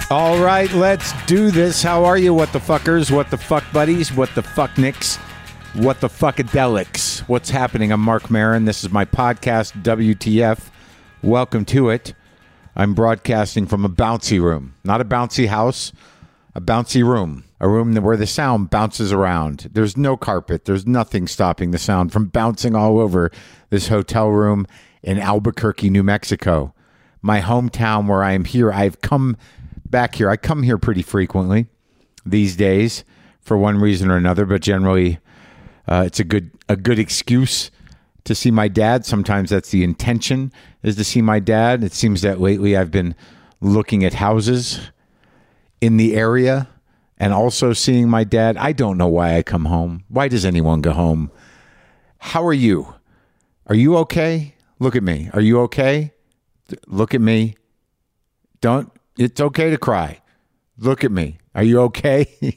All right, let's do this. How are you, what the fuckers, what the fuck buddies, what the fuck nicks, what the fuckadelics? What's happening? I'm Mark Maron. This is my podcast, WTF. Welcome to it. I'm broadcasting from a bouncy room. Not a bouncy house, a bouncy room. A room where the sound bounces around. There's no carpet. There's nothing stopping the sound from bouncing all over this hotel room in Albuquerque, New Mexico. My hometown where I am here. I've come back here. I come here pretty frequently these days for one reason or another, but generally it's a good excuse to see my dad. Sometimes that's the intention, is to see my dad. It seems that lately I've been looking at houses in the area and also seeing my dad. I don't know why I come home. Why does anyone go home? How are you? Are you okay? Look at me. Are you okay? Look at me. It's okay to cry. Look at me. Are you okay?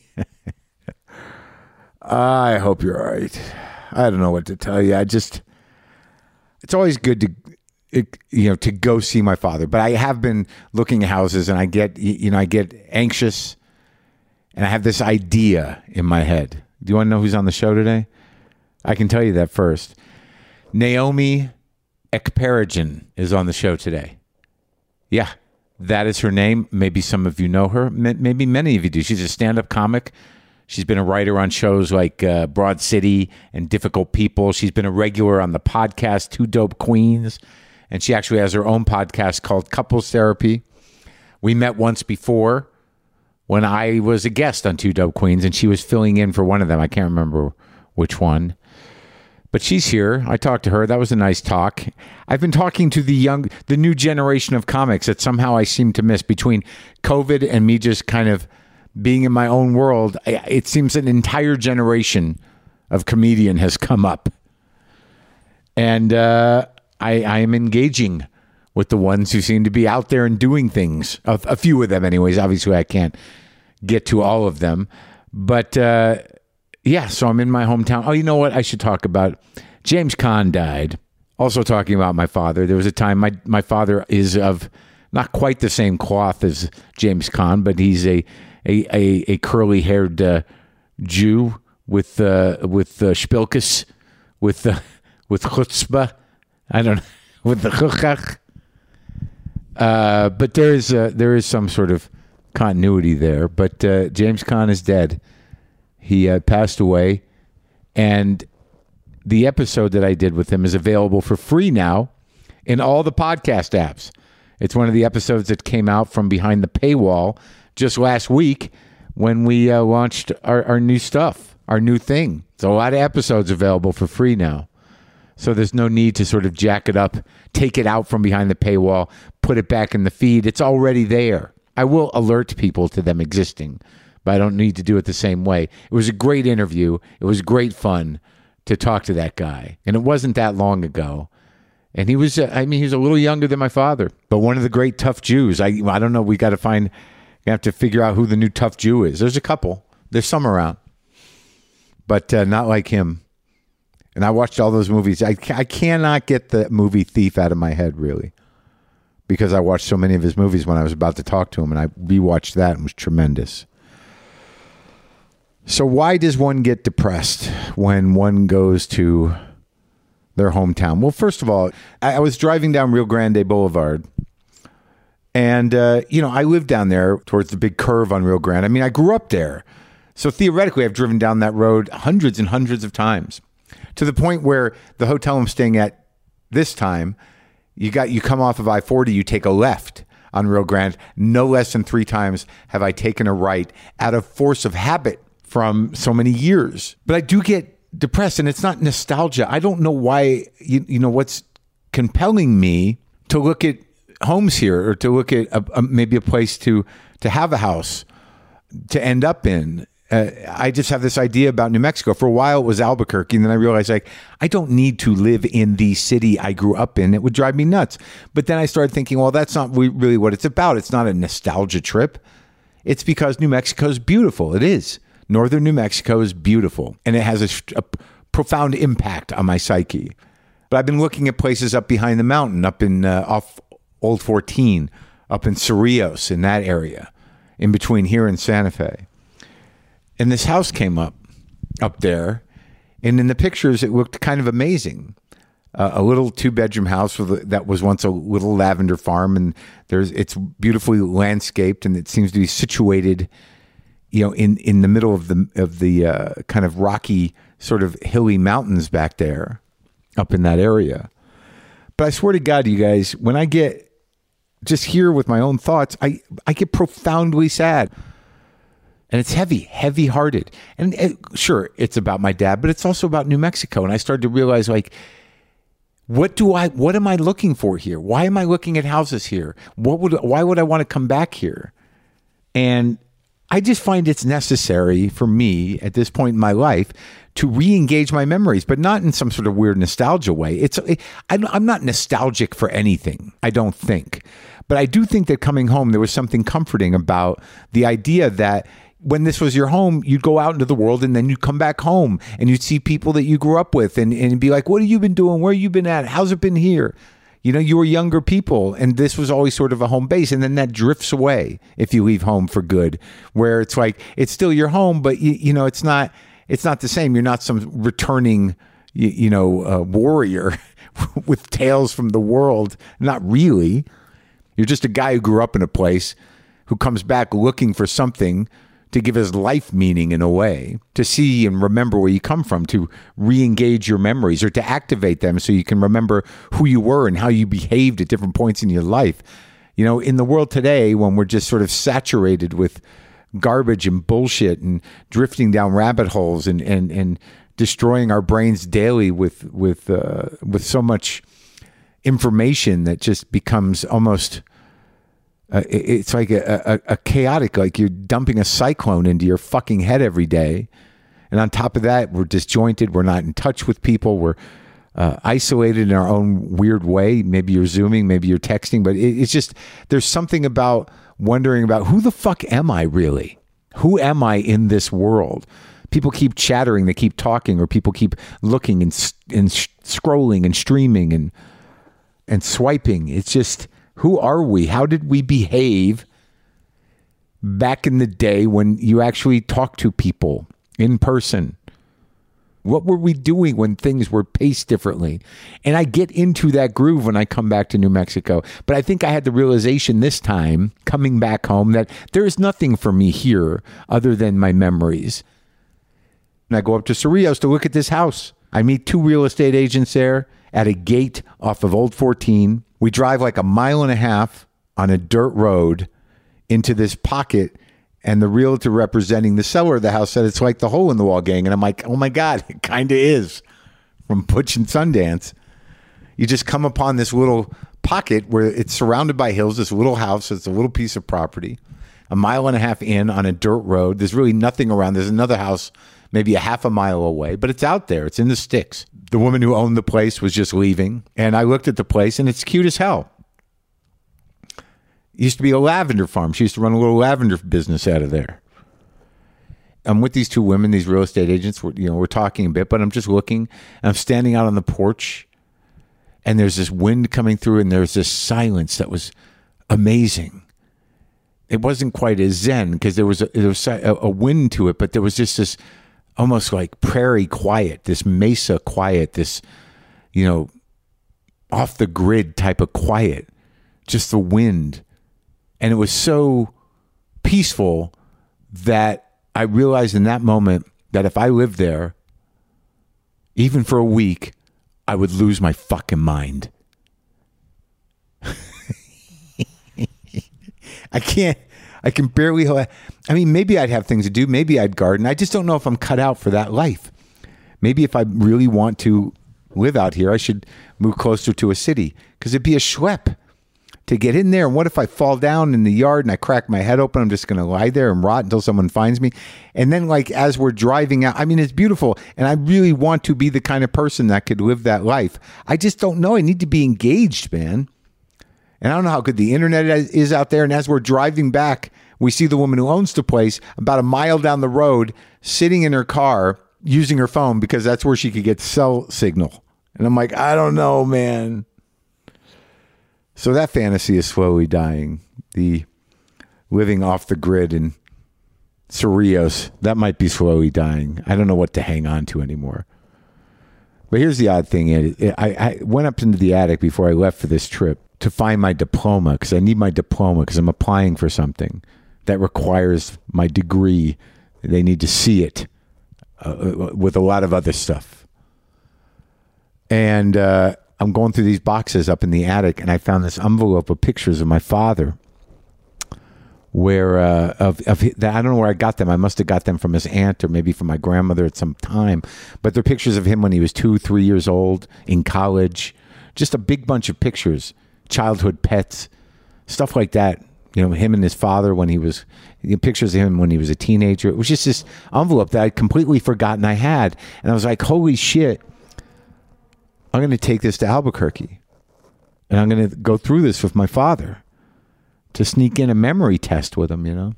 I hope you're all right. I don't know what to tell you. It's always good to go see my father. But I have been looking at houses and I get anxious and I have this idea in my head. Do you want to know who's on the show today? I can tell you that first. Naomi Ekperigin is on the show today. Yeah, that is her name. Maybe some of you know her. Maybe many of you do. She's a stand-up comic. She's been a writer on shows like Broad City and Difficult People. She's been a regular on the podcast Two Dope Queens. And she actually has her own podcast called Couples Therapy. We met once before when I was a guest on Two Dope Queens, and she was filling in for one of them. I can't remember which one. But she's here. I talked to her. That was a nice talk. I've been talking to the new generation of comics that somehow I seem to miss between COVID and me just kind of being in my own world. It seems an entire generation of comedian has come up. And I am engaging with the ones who seem to be out there and doing things. A few of them anyways. Obviously, I can't get to all of them. But yeah, so I'm in my hometown. Oh, you know what? I should talk about James Caan died. Also talking about my father. There was a time my father is of not quite the same cloth as James Caan, but he's a curly-haired Jew with spilkes, with chutzpah. I don't know, with the chuchach. But there is some sort of continuity there. But James Caan is dead. He passed away, and the episode that I did with him is available for free now in all the podcast apps. It's one of the episodes that came out from behind the paywall just last week when we launched our new stuff, our new thing. So a lot of episodes available for free now. So there's no need to sort of jack it up, take it out from behind the paywall, put it back in the feed. It's already there. I will alert people to them existing, but I don't need to do it the same way. It was a great interview. It was great fun to talk to that guy. And it wasn't that long ago. And he was, he was a little younger than my father, but one of the great tough Jews. I don't know. We have to figure out who the new tough Jew is. There's a couple. There's some around, but not like him. And I watched all those movies. I cannot get the movie Thief out of my head, really, because I watched so many of his movies when I was about to talk to him, and I rewatched that and it was tremendous. So why does one get depressed when one goes to their hometown? Well, first of all, I was driving down Rio Grande Boulevard, and, I live down there towards the big curve on Rio Grande. I mean, I grew up there. So theoretically, I've driven down that road hundreds and hundreds of times, to the point where the hotel I'm staying at this time, you come off of I-40, you take a left on Rio Grande. No less than 3 times have I taken a right out of force of habit from so many years. But I do get depressed, and it's not nostalgia. I don't know why, what's compelling me to look at homes here, or to look at maybe a place to have a house to end up in. I just have this idea about New Mexico. For a while it was Albuquerque, and then I realized I don't need to live in the city I grew up in. It would drive me nuts. But then I started thinking, well, that's not really what it's about. It's not a nostalgia trip. It's because New Mexico is beautiful. It is. Northern New Mexico is beautiful, and it has a profound impact on my psyche. But I've been looking at places up behind the mountain, up in off Old 14, up in Cerrillos, in that area. in between here and Santa Fe. And this house came up there. And in the pictures, it looked kind of amazing. A little 2-bedroom house that was once a little lavender farm. And it's beautifully landscaped, and it seems to be situated, in the middle of the kind of rocky, sort of hilly mountains back there up in that area. But I swear to God, you guys, when I get just here with my own thoughts, I get profoundly sad. And it's heavy-hearted. And sure, it's about my dad, but it's also about New Mexico. And I started to realize, like, what am I looking for here? Why am I looking at houses here? Why would I want to come back here? And I just find it's necessary for me at this point in my life to re-engage my memories, but not in some sort of weird nostalgia way. I'm not nostalgic for anything, I don't think. But I do think that coming home, there was something comforting about the idea that when this was your home, you'd go out into the world and then you'd come back home and you'd see people that you grew up with and be like, what have you been doing? Where have you been at? How's it been here? You were younger people, and this was always sort of a home base. And then that drifts away if you leave home for good, where it's like, it's still your home, but it's not the same. You're not some returning, warrior with tales from the world. Not really. You're just a guy who grew up in a place who comes back looking for something to give his life meaning in a way, to see and remember where you come from, to re-engage your memories or to activate them so you can remember who you were and how you behaved at different points in your life. In the world today, when we're just sort of saturated with garbage and bullshit and drifting down rabbit holes and destroying our brains daily with so much information that just becomes almost... it's like a chaotic, like you're dumping a cyclone into your fucking head every day. And on top of that, we're disjointed. We're not in touch with people. We're isolated in our own weird way. Maybe you're Zooming, maybe you're texting, but it's just, there's something about wondering about who the fuck am I really? Who am I in this world? People keep chattering, they keep talking, or people keep looking and scrolling and streaming and swiping. It's just... who are we? How did we behave back in the day when you actually talked to people in person? What were we doing when things were paced differently? And I get into that groove when I come back to New Mexico. But I think I had the realization this time, coming back home, that there is nothing for me here other than my memories. And I go up to Cerrillos to look at this house. I meet 2 real estate agents there at a gate off of Old 14. We drive like a mile and a half on a dirt road into this pocket, and the realtor representing the seller of the house said it's like the Hole in the Wall gang. And I'm like, oh my God, it kind of is, from Butch and Sundance. You just come upon this little pocket where it's surrounded by hills, this little house, it's a little piece of property, a mile and a half in on a dirt road. There's really nothing around. There's another house maybe a half a mile away, but it's out there. It's in the sticks. The woman who owned the place was just leaving, and I looked at the place, and it's cute as hell. It used to be a lavender farm. She used to run a little lavender business out of there. I'm with these 2 women, these real estate agents. We're talking a bit, but I'm just looking, and I'm standing out on the porch, and there's this wind coming through, and there's this silence that was amazing. It wasn't quite as zen because there was a wind to it, but there was just this almost like prairie quiet, this mesa quiet, this, off the grid type of quiet, just the wind. And it was so peaceful that I realized in that moment that if I lived there, even for a week, I would lose my fucking mind. I can barely, maybe I'd have things to do. Maybe I'd garden. I just don't know if I'm cut out for that life. Maybe if I really want to live out here, I should move closer to a city, because it'd be a schlep to get in there. And what if I fall down in the yard and I crack my head open? I'm just going to lie there and rot until someone finds me. And then, like, as we're driving out, it's beautiful. And I really want to be the kind of person that could live that life. I just don't know. I need to be engaged, man. And I don't know how good the internet is out there. And as we're driving back, we see the woman who owns the place about a mile down the road, sitting in her car, using her phone because that's where she could get cell signal. And I'm like, I don't know, man. So that fantasy is slowly dying. The living off the grid in Cerrillos. That might be slowly dying. I don't know what to hang on to anymore. But here's the odd thing. I went up into the attic before I left for this trip to find my diploma, because I need my diploma because I'm applying for something that requires my degree. They need to see it with a lot of other stuff. And I'm going through these boxes up in the attic, and I found this envelope of pictures of my father. Where I don't know where I got them. I must have got them from his aunt or maybe from my grandmother at some time. But they're pictures of him when he was 2, 3 years old, in college. Just a big bunch of pictures, childhood pets, stuff like that. You know, him and his father when he was, pictures of him when he was a teenager. It was just this envelope that I'd completely forgotten I had. And I was like, holy shit, I'm going to take this to Albuquerque. And I'm going to go through this with my father. To sneak in a memory test with him, you know.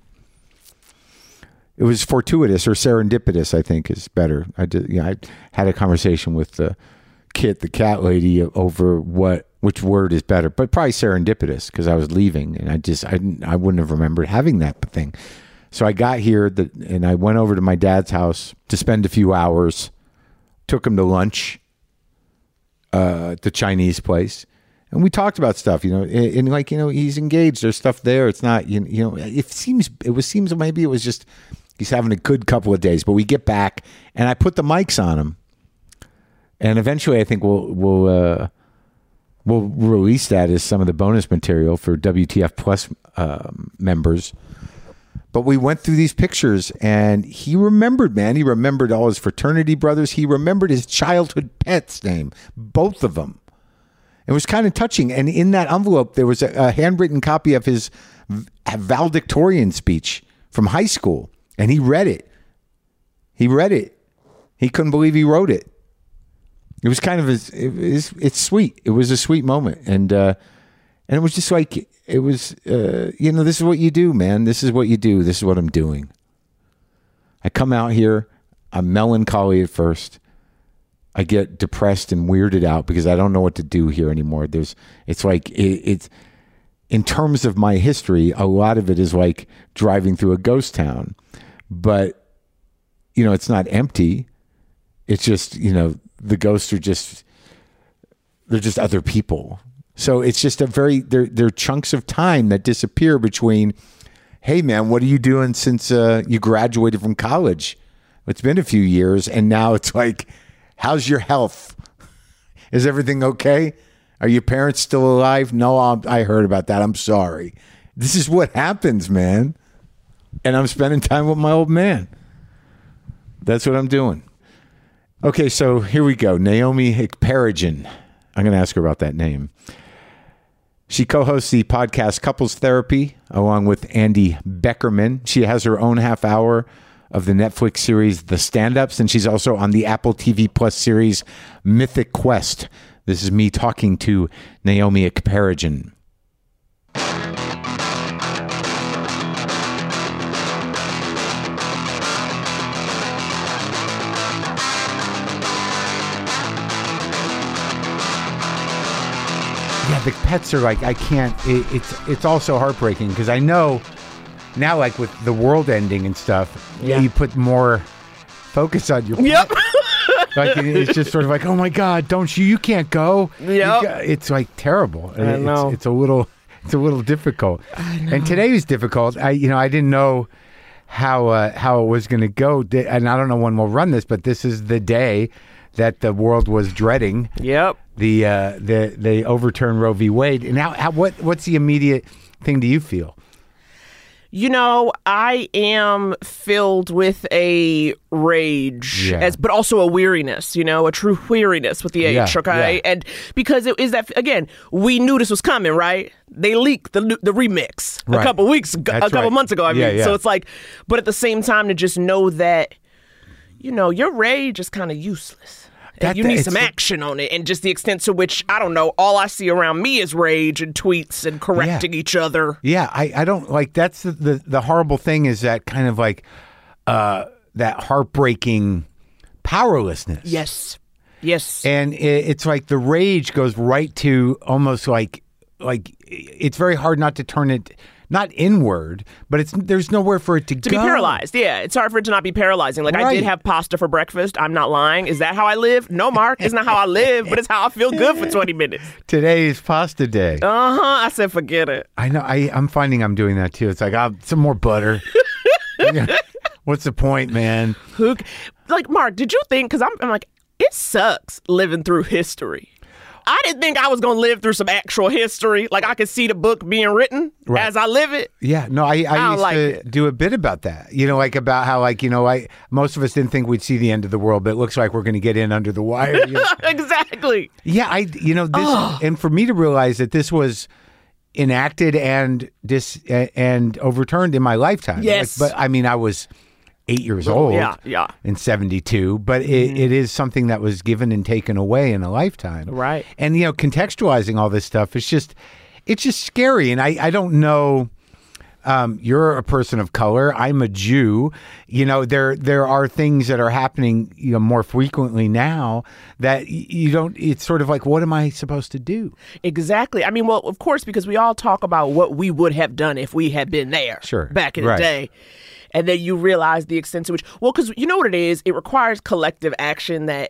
It was fortuitous or serendipitous, I think, is better. I had a conversation with Kit, the cat lady, over which word is better, but probably serendipitous because I was leaving and I wouldn't have remembered having that thing. So I got here and I went over to my dad's house to spend a few hours. Took him to lunch at the Chinese place. And we talked about stuff, you know, and like, you know, he's engaged. There's stuff there. It's not, you know, it seems maybe it was just he's having a good couple of days. But we get back, and I put the mics on him, and eventually I think we'll release that as some of the bonus material for WTF Plus members. But we went through these pictures, and he remembered, man. He remembered all his fraternity brothers. He remembered his childhood pet's name, both of them. It was kind of touching. And in that envelope, there was a handwritten copy of his valedictorian speech from high school. And he read it. He couldn't believe he wrote it. It was kind of, it's sweet. It was a sweet moment. And it was just like, it was, you know, this is what you do, man. This is what you do. This is what I'm doing. I come out here. I'm melancholy at first. I get depressed and weirded out because I don't know what to do here anymore. It's like it's in terms of my history, a lot of it is like driving through a ghost town, but you know, it's not empty. It's just, you know, the ghosts are they're just other people. So it's just they're chunks of time that disappear between, hey man, what are you doing since you graduated from college? It's been a few years, and now it's like, how's your health? Is everything okay? Are your parents still alive? No, I heard about that. I'm sorry. This is what happens, man. And I'm spending time with my old man. That's what I'm doing. Okay, so here we go. Naomi Ekperigin. I'm going to ask her about that name. She co-hosts the podcast Couples Therapy along with Andy Beckerman. She has her own half hour of the Netflix series The Stand-Ups, and she's also on the Apple TV Plus series Mythic Quest. This is me talking to Naomi Ekperigin. Yeah, the pets are like, I can't, it's also heartbreaking because I know now, like with the world ending and stuff, you put more focus on your pet. Yep. Like it's just sort of like, oh my God, don't you can't go. Yep. It's like terrible. I know. It's a little difficult. And today was difficult. I didn't know how it was going to go, and I don't know when we'll run this, but this is the day that the world was dreading. Yep. They overturned Roe v. Wade. And now, what's the immediate thing do you feel? You know, I am filled with a rage, but also a weariness, you know, a true weariness with the H, okay? Yeah. And because it is that, again, we knew this was coming, right? They leaked the remix a couple months ago, I mean. So it's like, but at the same time to just know that, you know, your rage is kind of useless. You need some action on it, and just the extent to which, I don't know, all I see around me is rage and tweets and correcting each other. Yeah, I don't, like, that's the horrible thing is that kind of like that heartbreaking powerlessness. Yes. And it's like the rage goes right to almost like it's very hard not to turn it not inward, but there's nowhere for it to go. To be paralyzed, yeah. It's hard for it to not be paralyzing. Like, I did have pasta for breakfast. I'm not lying. Is that how I live? No, Mark. It's not how I live, but it's how I feel good for 20 minutes. Today is pasta day. I said, forget it. I know. I'm finding I'm doing that, too. It's like, some more butter. What's the point, man? Like, Mark, did you think, because I'm like, it sucks living through history. I didn't think I was going to live through some actual history. Like, I could see the book being written as I live it. Yeah, no, I used to do a bit about that. Like about how, most of us didn't think we'd see the end of the world, but it looks like we're going to get in under the wire. Exactly. Yeah, this, and for me to realize that this was enacted and overturned in my lifetime. Yes. But I mean, I was 8 years old in 72, but it is something that was given and taken away in a lifetime. Right. And, contextualizing all this stuff, it's just scary. And I don't know, you're a person of color. I'm a Jew. There are things that are happening, more frequently now that it's sort of like, what am I supposed to do? Exactly. I mean, well, of course, because we all talk about what we would have done if we had been there back in the day. And then you realize the extent to which, because you know what it is? It requires collective action that,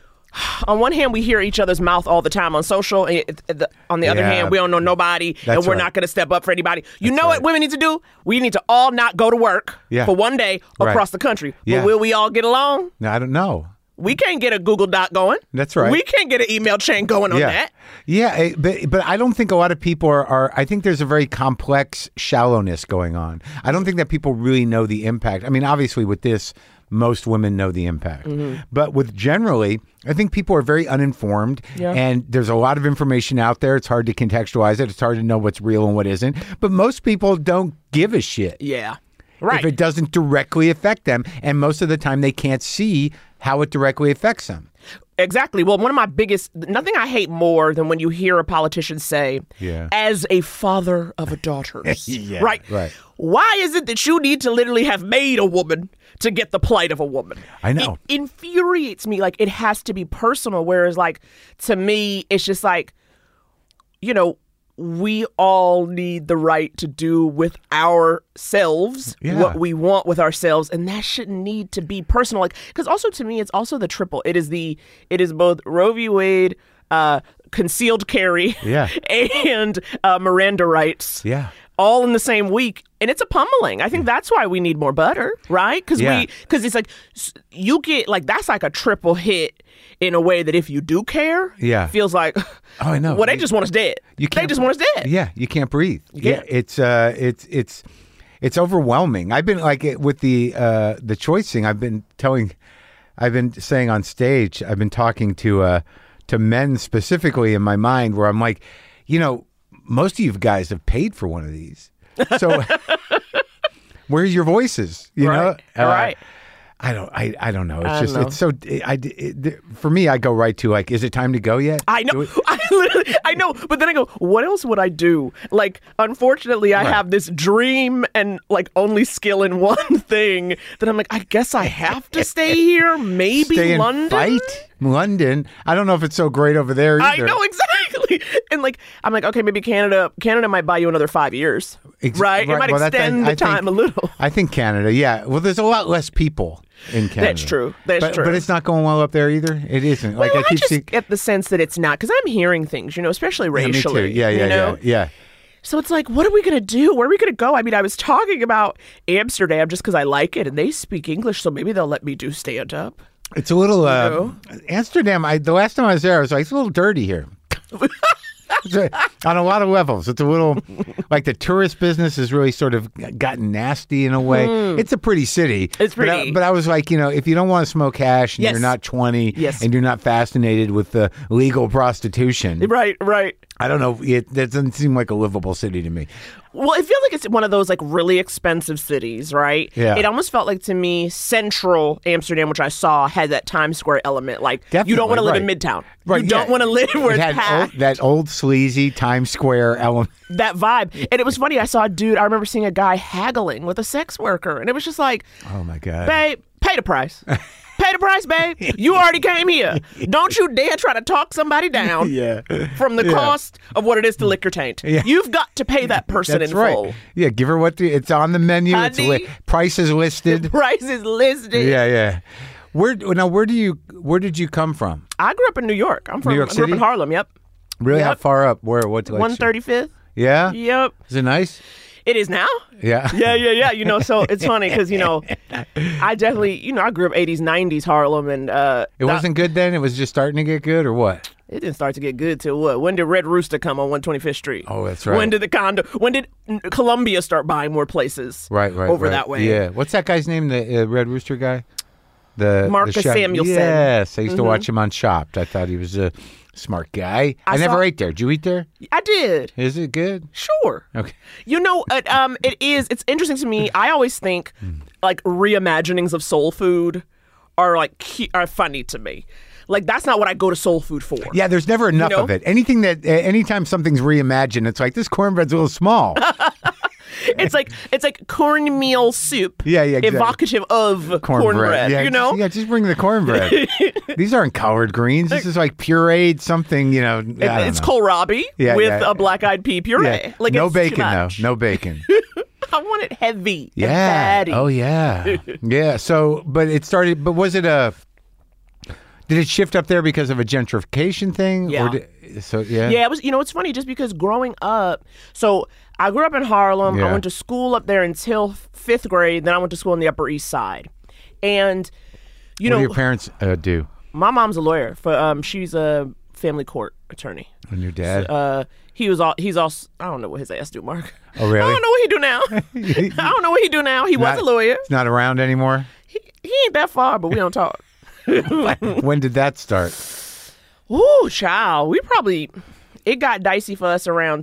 on one hand, we hear each other's mouth all the time on social. And on the other hand, we don't know nobody, and we're not going to step up for anybody. You know what women need to do? We need to all not go to work for one day across the country. But will we all get along? No, I don't know. We can't get a Google Doc going. That's right. We can't get an email chain going on that. Yeah, but I don't think a lot of people are. I think there's a very complex shallowness going on. I don't think that people really know the impact. I mean, obviously with this, most women know the impact. Mm-hmm. But with generally, I think people are very uninformed, and there's a lot of information out there. It's hard to contextualize it. It's hard to know what's real and what isn't. But most people don't give a shit. Yeah. Right. If it doesn't directly affect them. And most of the time they can't see how it directly affects them. Exactly. Well, one of my nothing I hate more than when you hear a politician say, as a father of a daughter. Right? Why is it that you need to literally have made a woman to get the plight of a woman? I know. It infuriates me. Like, it has to be personal. Whereas, like, to me, it's just like, we all need the right to do with ourselves what we want with ourselves, and that shouldn't need to be personal. Like, because also to me, it's also the triple. It is both Roe v. Wade, concealed carry, and Miranda rights. Yeah. All in the same week, and it's a pummeling. I think that's why we need more butter, right? Because it's like you get that's like a triple hit in a way that if you do care, feels like I know. Well, they just want us dead. They just want us dead. Yeah, you can't breathe. It's overwhelming. I've been like with the choice thing. I've been saying on stage. I've been talking to men specifically in my mind, where I'm like, most of you guys have paid for one of these. So where's your voices? You know? Right. I don't know. It's it's so. For me, I go right to is it time to go yet? I know. I know. But then I go, what else would I do? Like, unfortunately, I have this dream and only skill in one thing that I'm like, I guess I have to stay here. Maybe stay London. And fight London. I don't know if it's so great over there either. I know exactly. And I'm like, okay, maybe Canada might buy you another 5 years, right? It might extend the time a little. I think Canada, yeah. Well, there's a lot less people in Canada. That's true. That's true. But it's not going well up there either. It isn't. Well, I just get the sense that it's not, because I'm hearing things, especially racially. Yeah, me too. Yeah. So it's like, what are we going to do? Where are we going to go? I mean, I was talking about Amsterdam just because I like it, and they speak English, so maybe they'll let me do stand-up. It's a little, Amsterdam, the last time I was there, I was like, it's a little dirty here. On a lot of levels. It's a little, the tourist business has really sort of gotten nasty in a way. It's a pretty city. It's pretty. But I was like, if you don't want to smoke hash and you're not 20 and you're not fascinated with the legal prostitution. Right. I don't know. That doesn't seem like a livable city to me. Well, I feel like it's one of those really expensive cities, right? Yeah. It almost felt like to me, central Amsterdam, which I saw, had that Times Square element. Definitely, you don't want to live in Midtown. Right. You don't want to live where it's packed. That old sleazy Times Times Square element. That vibe. And it was funny. I remember seeing a guy haggling with a sex worker. And it was just like, oh my God. Babe, pay the price. Pay the price, babe. You already came here. Don't you dare try to talk somebody down from the cost of what it is to lick your taint. Yeah. You've got to pay that person in full. Yeah, give her it's on the menu. Honey, price is listed. Price is listed. Yeah. Where did you come from? I grew up in New York. I grew up in Harlem. Yep. Really? Yep. How far up? Where? What's like 135th? Yeah. Yep. Is it nice? It is now? Yeah. Yeah. So it's funny because, I definitely, I grew up 80s, 90s Harlem. And it wasn't good then? It was just starting to get good or what? It didn't start to get good till what? When did Red Rooster come on 125th Street? Oh, that's right. When did Columbia start buying more places? Right. That way? Yeah. What's that guy's name, the Red Rooster guy? Marcus Samuelson. Yes. I used to watch him on Chopped. I thought he was a smart guy. I never ate there. Did you eat there? I did. Is it good? Sure. Okay. It is. It's interesting to me. I always think like reimaginings of soul food are funny to me. Like, that's not what I go to soul food for. Yeah, there's never enough of it. Anytime something's reimagined, it's like, this cornbread's a little small. It's like cornmeal soup. Yeah, exactly. Evocative of cornbread. Yeah, just bring the cornbread. These aren't collard greens. This is like pureed something. It's kohlrabi with a black-eyed pea puree. Yeah. Like, no bacon though. No bacon. I want it heavy. Yeah. And fatty. Oh yeah. Yeah. So, but was it a? Did it shift up there because of a gentrification thing? Yeah. Yeah, it was. It's funny just because growing up. So I grew up in Harlem. Yeah. I went to school up there until 5th grade. Then I went to school on the Upper East Side. And what do your parents do? My mom's a lawyer. She's a family court attorney. And your dad? He's also. I don't know what his ass do, Mark. Oh really? I don't know what he do now. I don't know what he do now. He was a lawyer. He's not around anymore. He ain't that far, but we don't talk. When did that start? Ooh, child. It got dicey for us around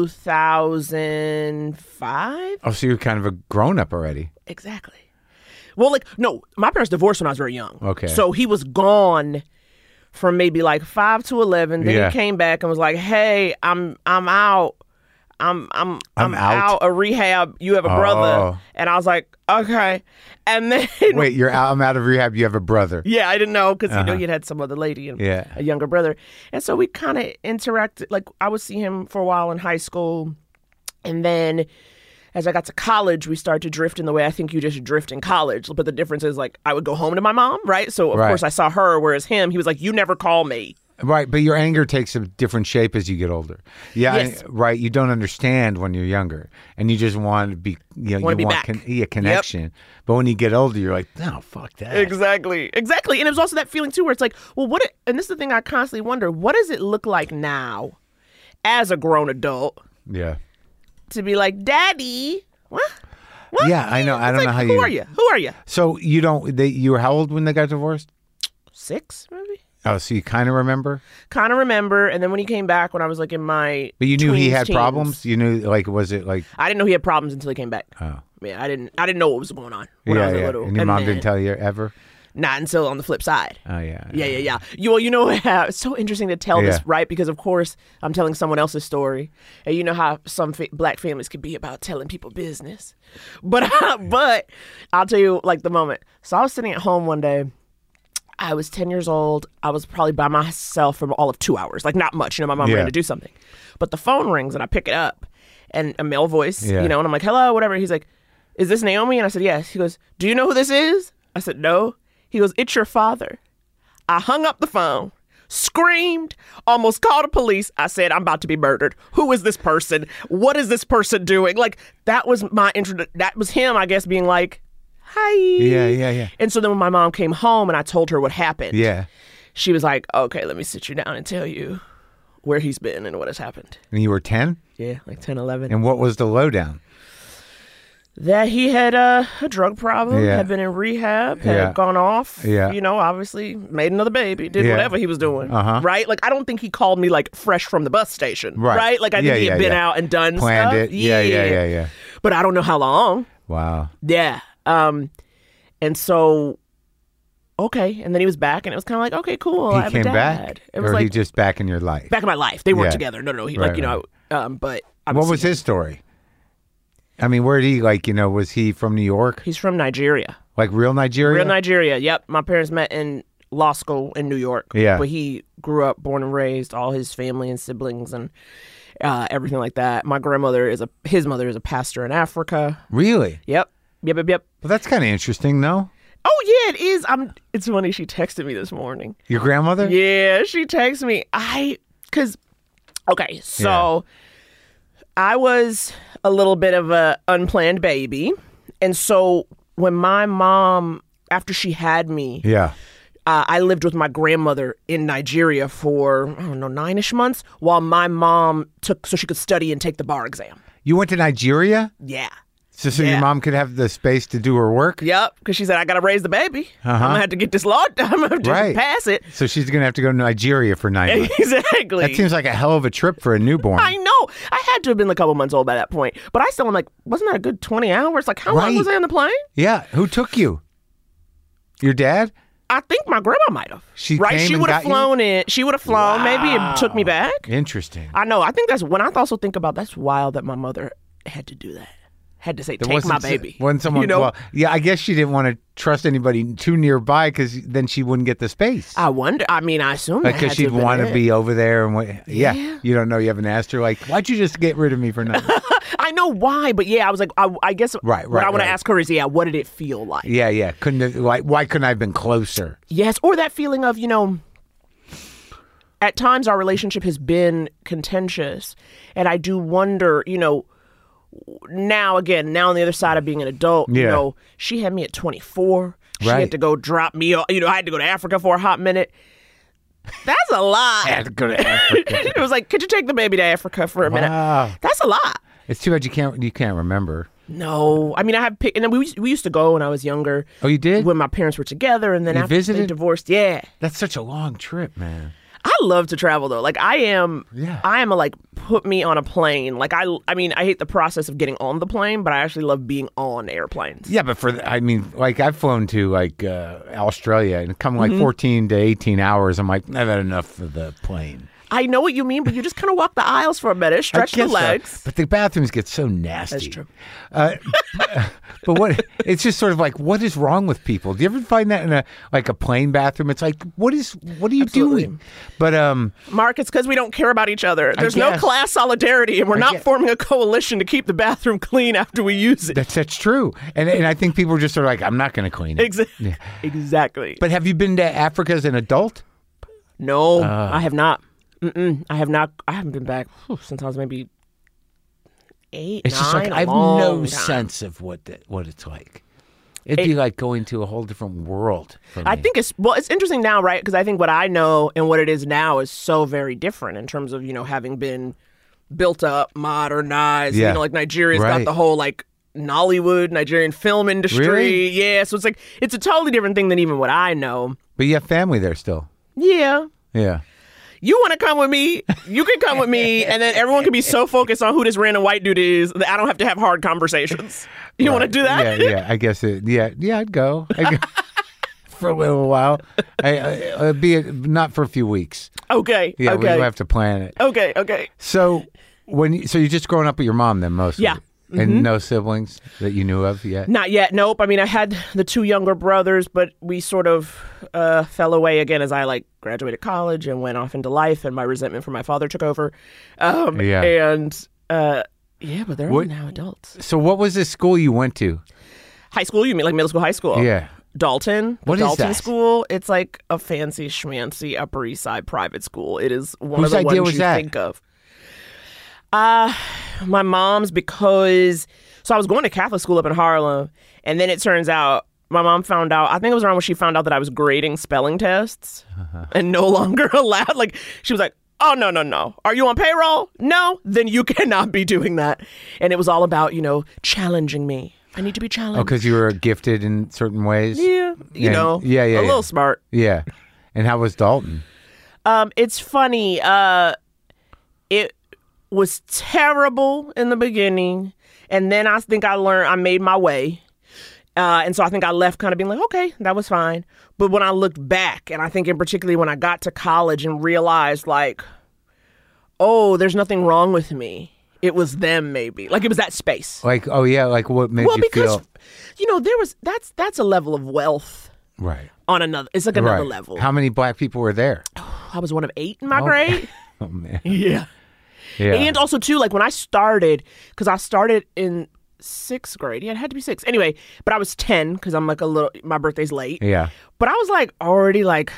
2005. Oh, so you're kind of a grown-up already. Exactly. Well, no, my parents divorced when I was very young. Okay. So he was gone from maybe 5 to 11. Then he came back and was like, hey, I'm out. I'm out of rehab. You have a brother. And I was like, okay. And then wait, I'm out of rehab. You have a brother. Yeah, I didn't know because he had some other lady and a younger brother. And so we kind of interacted. Like, I would see him for a while in high school. And then as I got to college, we started to drift in the way I think you just drift in college. But the difference is, I would go home to my mom, right? So of course I saw her, whereas him, he was like, you never call me. Right, but your anger takes a different shape as you get older. Yeah, yes. Right. You don't understand when you're younger, and you just want to be, you want back. Connection. Yep. But when you get older, you're like, no, fuck that. Exactly. And it was also that feeling too, where it's like, well, and this is the thing I constantly wonder: what does it look like now, as a grown adult? Yeah. To be like, Daddy, what? Yeah, I know. I don't know how you. Who are you? Who are you? So you were how old when they got divorced? 6, maybe. Oh, so you kind of remember? Kind of remember, and then when he came back, when I was in my but you knew he had problems. You knew, was it like? I didn't know he had problems until he came back. Oh, yeah, I didn't know what was going on when I was little. And your mom didn't tell you ever? Not until on the flip side. Oh yeah. Yeah. It's so interesting to tell this, right? Because of course I'm telling someone else's story, and you know how some black families can be about telling people business. But I'll tell you the moment. So I was sitting at home one day. I was 10 years old. I was probably by myself for all of 2 hours. Not much. My mom ran to do something. But the phone rings and I pick it up and a male voice, and I'm like, hello, whatever. He's like, is this Naomi? And I said, yes. He goes, do you know who this is? I said, no. He goes, it's your father. I hung up the phone, screamed, almost called the police. I said, I'm about to be murdered. Who is this person? What is this person doing? That was my intro. That was him, I guess, being like, hi. Yeah. And so then when my mom came home and I told her what happened, she was like, okay, let me sit you down and tell you where he's been and what has happened. And you were 10? Yeah, 10, 11. And what was the lowdown? That he had a drug problem, had been in rehab, had gone off, obviously made another baby, did whatever he was doing, right? I don't think he called me fresh from the bus station, right? I think he had been out and done planned stuff. It. Yeah. But I don't know how long. Wow. Yeah. And so, okay. And then he was back and it was kind of okay, cool. He I have came a dad. back? It was he just back in your life? Back in my life. They weren't together. No. He, But what was his story? I mean, where did he, like, was he from New York? He's from Nigeria. Like real Nigeria? Real Nigeria, yep. My parents met in law school in New York. Yeah. But he grew up, born and raised, all his family and siblings and everything like that. My grandmother his mother is a pastor in Africa. Really? Yep. Well, that's kind of interesting, no? Oh, yeah, it is. It's funny. She texted me this morning. Your grandmother? Yeah, she texted me. I was a little bit of a unplanned baby. And so when my mom, after she had me, I lived with my grandmother in Nigeria for, 9-ish months while my mom so she could study and take the bar exam. You went to Nigeria? Yeah. So your mom could have the space to do her work? Yep, because she said, I got to raise the baby. I'm going to have to get this law done. I'm going to have to pass it. So she's going to have to go to Nigeria for 9 months. Exactly. That seems like a hell of a trip for a newborn. I know. I had to have been a couple months old by that point. But I still am like, wasn't that a good 20 hours? Like, how long was I on the plane? Yeah. Who took you? Your dad? I think my grandma might have. She would have flown in. She would have flown. Wow. Maybe it took me back. Interesting. I know. I think that's when I also think about that's wild that my mother had to do that. Had to say, take my baby. When someone, I guess she didn't want to trust anybody too nearby because then she wouldn't get the space. I wonder. I mean, I assume because she'd want to be over there and you don't know. You haven't asked her like, why'd you just get rid of me for nothing? I know why, but I was like, I guess what I want to ask her is, what did it feel like? Yeah. Why couldn't I have been closer? Yes, or that feeling of at times our relationship has been contentious, and I do wonder, now on the other side of being an adult, she had me at 24. She had to go drop me off. I had to go to Africa for a hot minute. That's a lot. I had to go to Africa. It was like, could you take the baby to Africa for a minute? That's a lot. It's too bad you can't remember. No, I mean I have and then we used to go when I was younger. Oh, you did? When my parents were together, and then after they divorced. Yeah, that's such a long trip, man. I love to travel though. Like I am a put me on a plane. Like I hate the process of getting on the plane, but I actually love being on airplanes. Yeah, but I've flown to Australia and come 14 to 18 hours. I'm like, I've had enough of the plane. I know what you mean, but you just kind of walk the aisles for a minute, stretch the legs. So. But the bathrooms get so nasty. That's true. But it's just sort of like, what is wrong with people? Do you ever find that in a plane bathroom? It's like, what are you doing? But Mark, it's because we don't care about each other. There's no class solidarity, and we're not forming a coalition to keep the bathroom clean after we use it. That's true. And I think people are just sort of like, I'm not going to clean it. Exactly. But have you been to Africa as an adult? No, I have not. I have not. I haven't been back since I was maybe 8, It's 9, just like I have no sense of what it's like. It'd be like going to a whole different world for me. I think it's interesting now, right? Because I think what I know and what it is now is so very different in terms of having been built up, modernized. Like Nigeria's got the whole Nollywood, Nigerian film industry. Really? Yeah, so it's a totally different thing than even what I know. But you have family there still. Yeah. Yeah. You want to come with me? You can come with me, and then everyone can be so focused on who this random white dude is that I don't have to have hard conversations. You want to do that? Yeah. I guess I'd go. For a little while. I'd be not for a few weeks. Okay. Yeah, okay. we'll have to plan it. Okay. So you're just growing up with your mom then mostly? Yeah. Mm-hmm. And no siblings that you knew of yet? Not yet, nope. I mean, I had the 2 younger brothers, but we sort of fell away again as I graduated college and went off into life, and my resentment for my father took over. But they're all now adults. So what was the school you went to? High school? You mean like middle school, high school? Yeah. Dalton. What is Dalton that? School. It's like a fancy schmancy Upper East Side private school. It is one Whose of the idea ones was you that? think of. My mom's, because I was going to Catholic school up in Harlem, and then it turns out my mom found out, I think it was around when she found out that I was grading spelling tests and no longer allowed. She was like, oh, no. Are you on payroll? No, then you cannot be doing that. And it was all about, challenging me. I need to be challenged. Oh, because you were gifted in certain ways? Yeah. A little smart. Yeah. And how was Dalton? It's funny. It was terrible in the beginning, and then I think I made my way, and so I think I left kind of being like, okay, that was fine. But when I looked back, and I think in particularly when I got to college and realized oh, there's nothing wrong with me. It was them, maybe. Like, it was that space. Like, oh yeah, like what made you feel? Well, because, that's a level of wealth. Right. On another, it's like another level. How many black people were there? I was one of 8 in my grade. Oh man. Yeah. And also too, like when I started, because I started in 6th grade. Yeah, it had to be 6. Anyway, but I was 10 because I'm like my birthday's late. Yeah. But I was like already like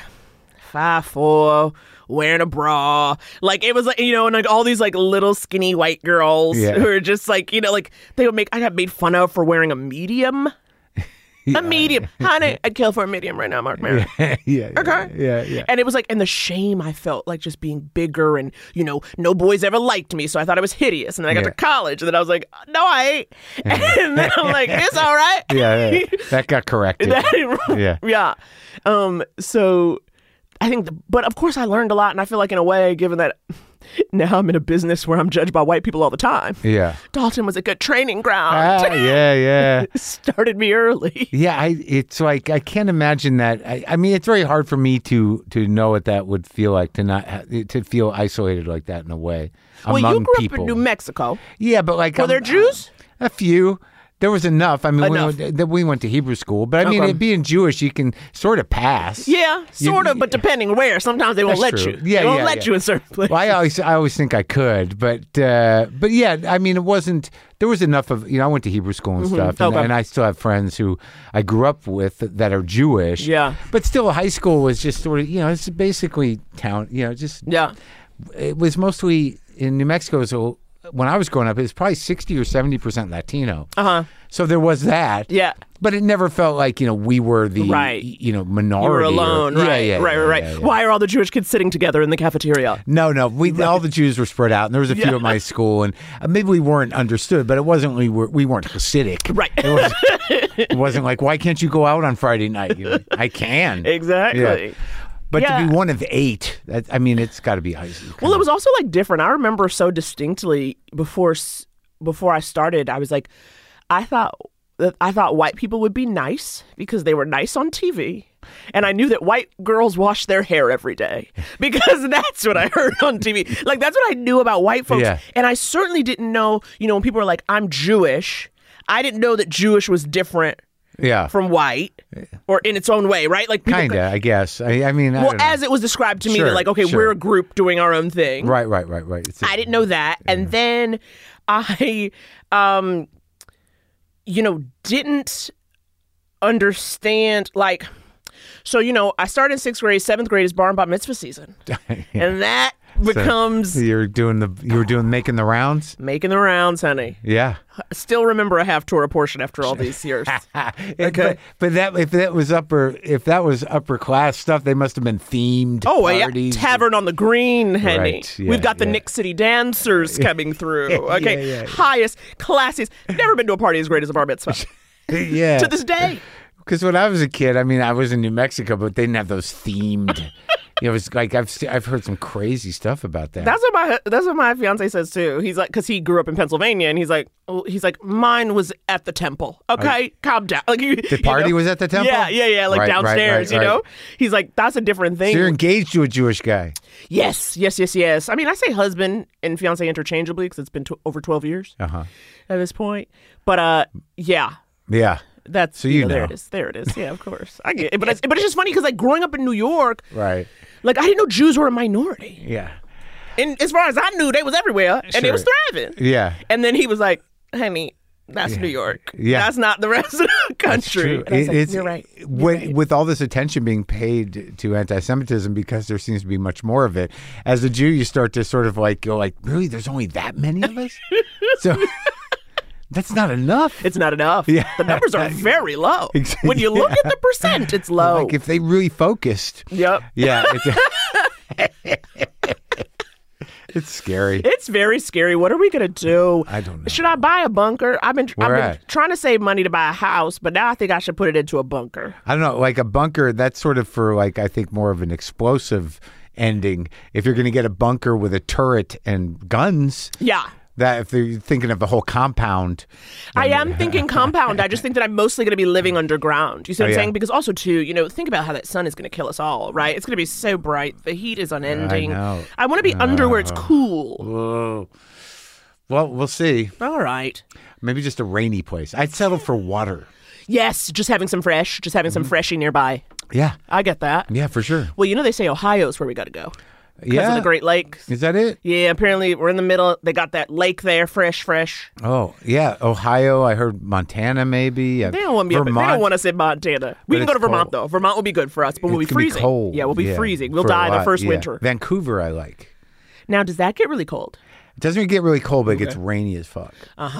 5'4", wearing a bra. Like it was like, and like all these like little skinny white girls who are just like, like I got made fun of for wearing a medium. A medium. Honey, I'd kill for a medium right now, Mark Maron. Yeah. Okay. Yeah. And it was like, and the shame I felt, like just being bigger and, no boys ever liked me. So I thought I was hideous. And then I got to college and then I was like, no, I ain't. And then I'm like, it's all right. Yeah. That got corrected. Yeah. So I think, but of course I learned a lot. And I feel like in a way, given that now I'm in a business where I'm judged by white people all the time. Yeah. Dalton was a good training ground. Yeah. Started me early. Yeah, it's like I can't imagine that. I mean, it's very hard for me to know what that would feel like to feel isolated like that in a way. Well, among you grew people. up in New Mexico. Yeah, but like were there Jews? A few. There was enough. I mean, we went to Hebrew school, but I mean, being Jewish, you can sort of pass. Yeah, sort of, but depending where. Sometimes they won't let you. Yeah, they won't let you in certain places. Well, I always think I could, but yeah, I mean, it wasn't. There was enough of I went to Hebrew school and stuff, and I still have friends who I grew up with that are Jewish. Yeah, but still, high school was just sort of it's basically town. It was mostly in New Mexico. So when I was growing up, it was probably 60 or 70% Latino. So there was that. Yeah. But it never felt like, we were the, minority. You were alone. Right. Why are all the Jewish kids sitting together in the cafeteria? No. All the Jews were spread out. And there was a few at my school. And maybe we weren't understood, but it wasn't we weren't Hasidic. Right. It wasn't like, why can't you go out on Friday night? I can. Exactly. Yeah. But to be one of 8, it's got to be high school. Well, it was also like different. I remember so distinctly before I started, I was like, I thought white people would be nice because they were nice on TV. And I knew that white girls wash their hair every day because that's what I heard on TV. Like, that's what I knew about white folks. Yeah. And I certainly didn't know, when people were like, I'm Jewish, I didn't know that Jewish was different. Yeah, from white, or in its own way, right? Like kinda, I guess. I mean, I as it was described to me, that like, okay, we're a group doing our own thing. Right. I didn't know that, and then I, didn't understand like. So I started in 6th grade. 7th grade is bar and bat mitzvah season, and that becomes you were making the rounds. Making the rounds, honey. Yeah. Still remember a half Torah portion after all these years. Okay, but if that was upper class stuff, they must have been themed. Oh parties. Yeah, Tavern on the Green, honey. Right, yeah, we've got the Nick City Dancers coming through. Okay, highest, classiest. Never been to a party as great as a bar mitzvah. Yeah, to this day. Because when I was a kid, I was in New Mexico, but they didn't have those themed. It was like I've heard some crazy stuff about that. That's what my fiance says too. He's like, because he grew up in Pennsylvania, and he's like, mine was at the temple. Okay, calm down. Like the party was at the temple. Yeah, like downstairs. Right. He's like, that's a different thing. So you're engaged to a Jewish guy. Yes. I mean, I say husband and fiance interchangeably because it's been over 12 years at this point. But yeah. That's so there it is. There it is. Yeah, of course. I get it. But it's just funny because like growing up in New York, right? Like I didn't know Jews were a minority. Yeah. And as far as I knew, they was everywhere and they was thriving. Yeah. And then he was like, honey, that's New York. Yeah. That's not the rest of the country. And I was like, you're right. With all this attention being paid to anti-Semitism because there seems to be much more of it, as a Jew, you start to sort of like go like, really? There's only that many of us? So that's not enough. It's not enough. Yeah. The numbers are very low. When you look at the percent, it's low. Like if they really focused. Yep. Yeah. It's scary. It's very scary. What are we going to do? I don't know. Should I buy a bunker? I've been trying to save money to buy a house, but now I think I should put it into a bunker. I don't know. Like a bunker, that's sort of for like, I think more of an explosive ending. If you're going to get a bunker with a turret and guns. Yeah. That if they're thinking of the whole compound. I am thinking compound. I just think that I'm mostly going to be living underground. You see what I'm saying? Because also, too, think about how that sun is going to kill us all, right? It's going to be so bright. The heat is unending. I know. I want to be under where it's cool. Whoa. Well, we'll see. All right. Maybe just a rainy place. I'd settle for water. Yes, just having some some freshy nearby. Yeah. I get that. Yeah, for sure. Well, they say Ohio's where we got to go. Because of the Great Lakes. Is that it? Yeah, apparently we're in the middle. They got that lake there, fresh. Oh, yeah. Ohio. I heard Montana maybe. They don't want us in Montana. We can go to Vermont, though. Vermont will be good for us, but we'll be freezing. Be cold. Yeah, we'll be freezing. We'll die the first winter. Vancouver, I like. Now, does that get really cold? It doesn't get really cold, but it gets rainy as fuck.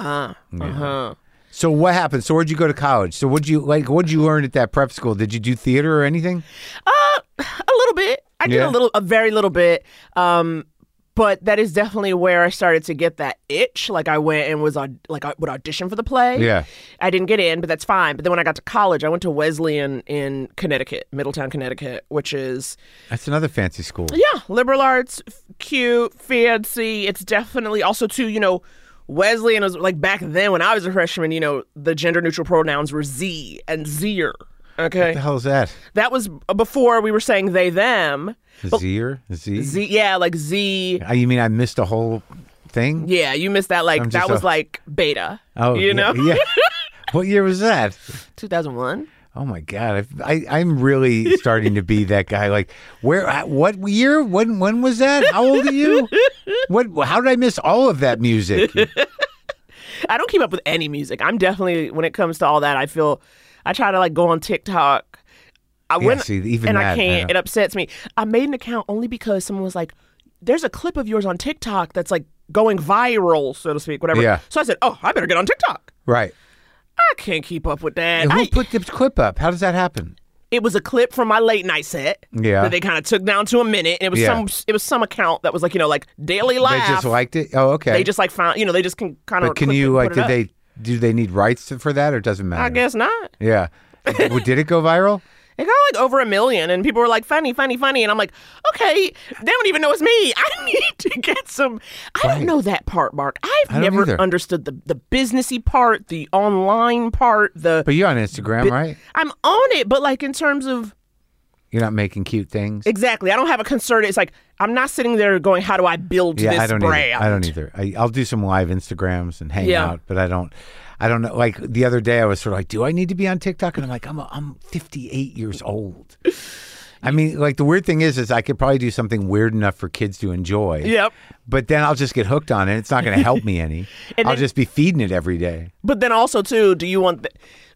So what happened? So where'd you go to college? So what'd you learn at that prep school? Did you do theater or anything? A little bit. I did a very little bit. But that is definitely where I started to get that itch. Like I went and I would audition for the play. Yeah. I didn't get in, but that's fine. But then when I got to college, I went to Wesleyan in Connecticut, Middletown, Connecticut, which is... That's another fancy school. Yeah. Liberal arts, cute, fancy. It's definitely also too, Wesleyan was like back then when I was a freshman, the gender neutral pronouns were Z and Zier. Okay. What the hell is that? That was before we were saying they, them. Zier? Z, yeah, like Z. You mean I missed a whole thing? Yeah, you missed that. Like, that was like beta. Oh, Yeah. What year was that? 2001. Oh my God. I'm really starting to be that guy. Like, what year? When was that? How old are you? How did I miss all of that music? I don't keep up with any music. I'm definitely, when it comes to all that, I try to go on TikTok. I can't. It upsets me. I made an account only because someone was like, there's a clip of yours on TikTok that's like going viral, so to speak, whatever. Yeah. So I said, I better get on TikTok. Right. I can't keep up with that. And who put the clip up? How does that happen? It was a clip from my late night set. Yeah. That they kind of took down to a minute. And it was some account that was like, like Daily Laugh. They just liked it? Oh, okay. They just found, they just can kind of. But can you do they need rights for that or it doesn't matter? I guess not. Yeah. Did it go viral? It got over 1 million, and people were like, funny. And I'm like, okay, they don't even know it's me. I need to get some. I don't know that part, Mark. I've never understood the businessy part, the online part. But you're on Instagram, right? I'm on it, but in terms of. You're not making cute things? Exactly. I don't have a concern. It's like, I'm not sitting there going, how do I build this brand? I don't either. I'll do some live Instagrams and hang out, but I don't know. Like the other day I was sort of like, do I need to be on TikTok? And I'm like, I'm 58 years old. I mean, the weird thing is I could probably do something weird enough for kids to enjoy. Yep. But then I'll just get hooked on it. It's not going to help me any. I'll just be feeding it every day. But then also, too, do you want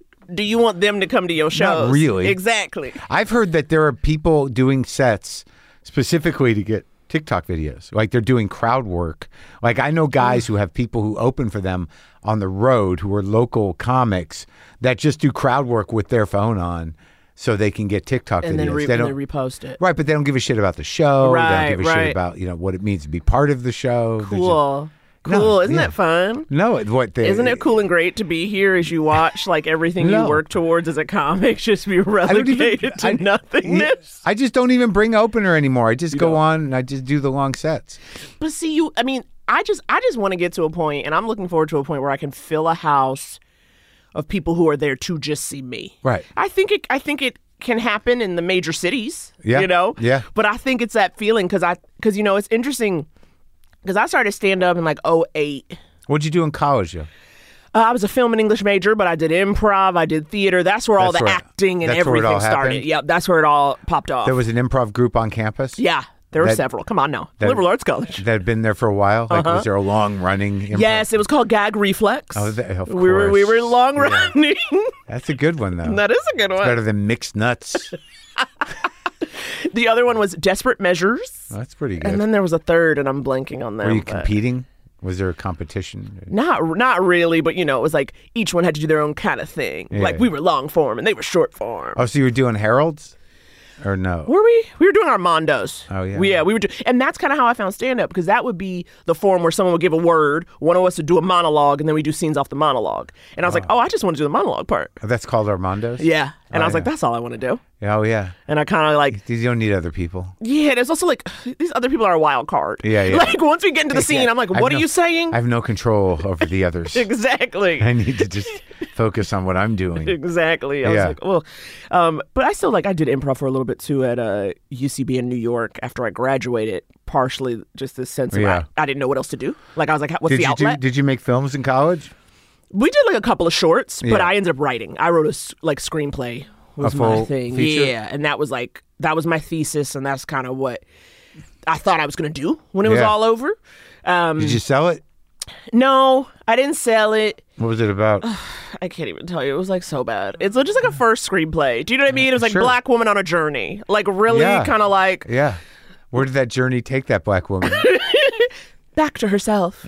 them to come to your shows? Not really. Exactly. I've heard that there are people doing sets specifically to get TikTok videos. Like they're doing crowd work. Like I know guys who have people who open for them on the road who are local comics that just do crowd work with their phone on so they can get TikTok and videos. Then they repost it. Right, but they don't give a shit about the show. Right, they don't give a shit about, what it means to be part of the show. Cool. Cool. Isn't that fun? No. Isn't it cool and great to be here as you watch everything you work towards as a comic just be relegated to nothingness? I just don't even bring opener anymore. I just go on and I just do the long sets. But see, I just want to get to a point, and I'm looking forward to a point where I can fill a house of people who are there to just see me. Right. I think it can happen in the major cities. Yeah. Yeah. But I think it's that feeling because it's interesting. Because I started stand-up in 2008. What'd you do in college, though? I was a film and English major, but I did improv, I did theater. That's where all the acting and everything started. Yeah, that's where it all popped off. There was an improv group on campus? Yeah, there were several. Come on now. Liberal Arts College. That had been there for a while? Was there a long-running improv? Yes, it was called Gag Reflex. Oh, of course. We were long-running. That's a good one, though. That is a good one. It's better than Mixed Nuts. The other one was Desperate Measures. Oh, that's pretty good. And then there was a third, and I'm blanking on that. Were you competing? Was there a competition? Not really, but it was each one had to do their own kind of thing. Yeah. We were long form and they were short form. Oh, so you were doing Heralds? Or no? Were we? We were doing Armandos. Oh, yeah. Yeah, we were and that's kind of how I found stand-up, because that would be the form where someone would give a word, one of us would do a monologue, and then we do scenes off the monologue. And I was like, I just want to do the monologue part. That's called Armandos? Yeah. And I was like, that's all I want to do. Oh, yeah. And I kind of like... You don't need other people. Yeah, there's also like, these other people are a wild card. Yeah. Like, once we get into the scene, I'm like, what are you saying? I have no control over the others. Exactly. I need to just focus on what I'm doing. Exactly. I was like, well... but I still, like, I did improv for a little bit, too, at UCB in New York after I graduated. Partially just this sense of I didn't know what else to do. Like, I was like, what's the outlet? Did you make films in college? We did, like, a couple of shorts, but I ended up writing. I wrote a screenplay. Was my thing. Feature? Yeah, and that was my thesis, and that's kind of what I thought I was going to do when it was all over. Did you sell it? No, I didn't sell it. What was it about? I can't even tell you. It was like so bad. It's just like a first screenplay. Do you know what I mean? It was like Black woman on a journey. Like really kind of like... Yeah. Where did that journey take that Black woman? Back to herself.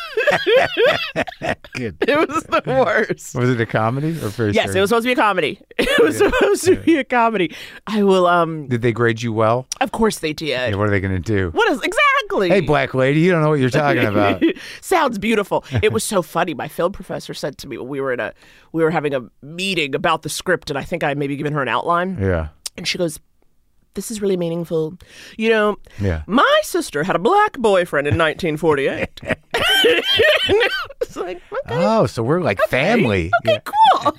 Good. It was the worst. Was it a comedy or very Yes, it was supposed to be a comedy. It was supposed to be a comedy. I will Did they grade you well? Of course they did. Yeah, what are they going to do? What is exactly? Hey, black lady, you don't know what you're talking about. Sounds beautiful. It was so funny. My film professor said to me when we were having a meeting about the script, and I think I had maybe given her an outline. Yeah. And she goes, "This is really meaningful. You know, my sister had a black boyfriend in 1948. It's like, okay. Oh, so we're like family. Okay, cool.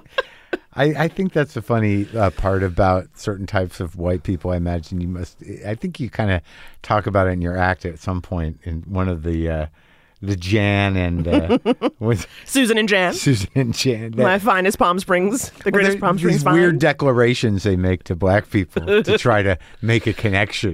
I think that's the funny part about certain types of white people. I imagine I think you kind of talk about it in your act at some point in one of the Jan and Susan and Jan. Susan and Jan. My finest Palm Springs, the greatest Palm Springs. These weird declarations they make to black people to try to make a connection.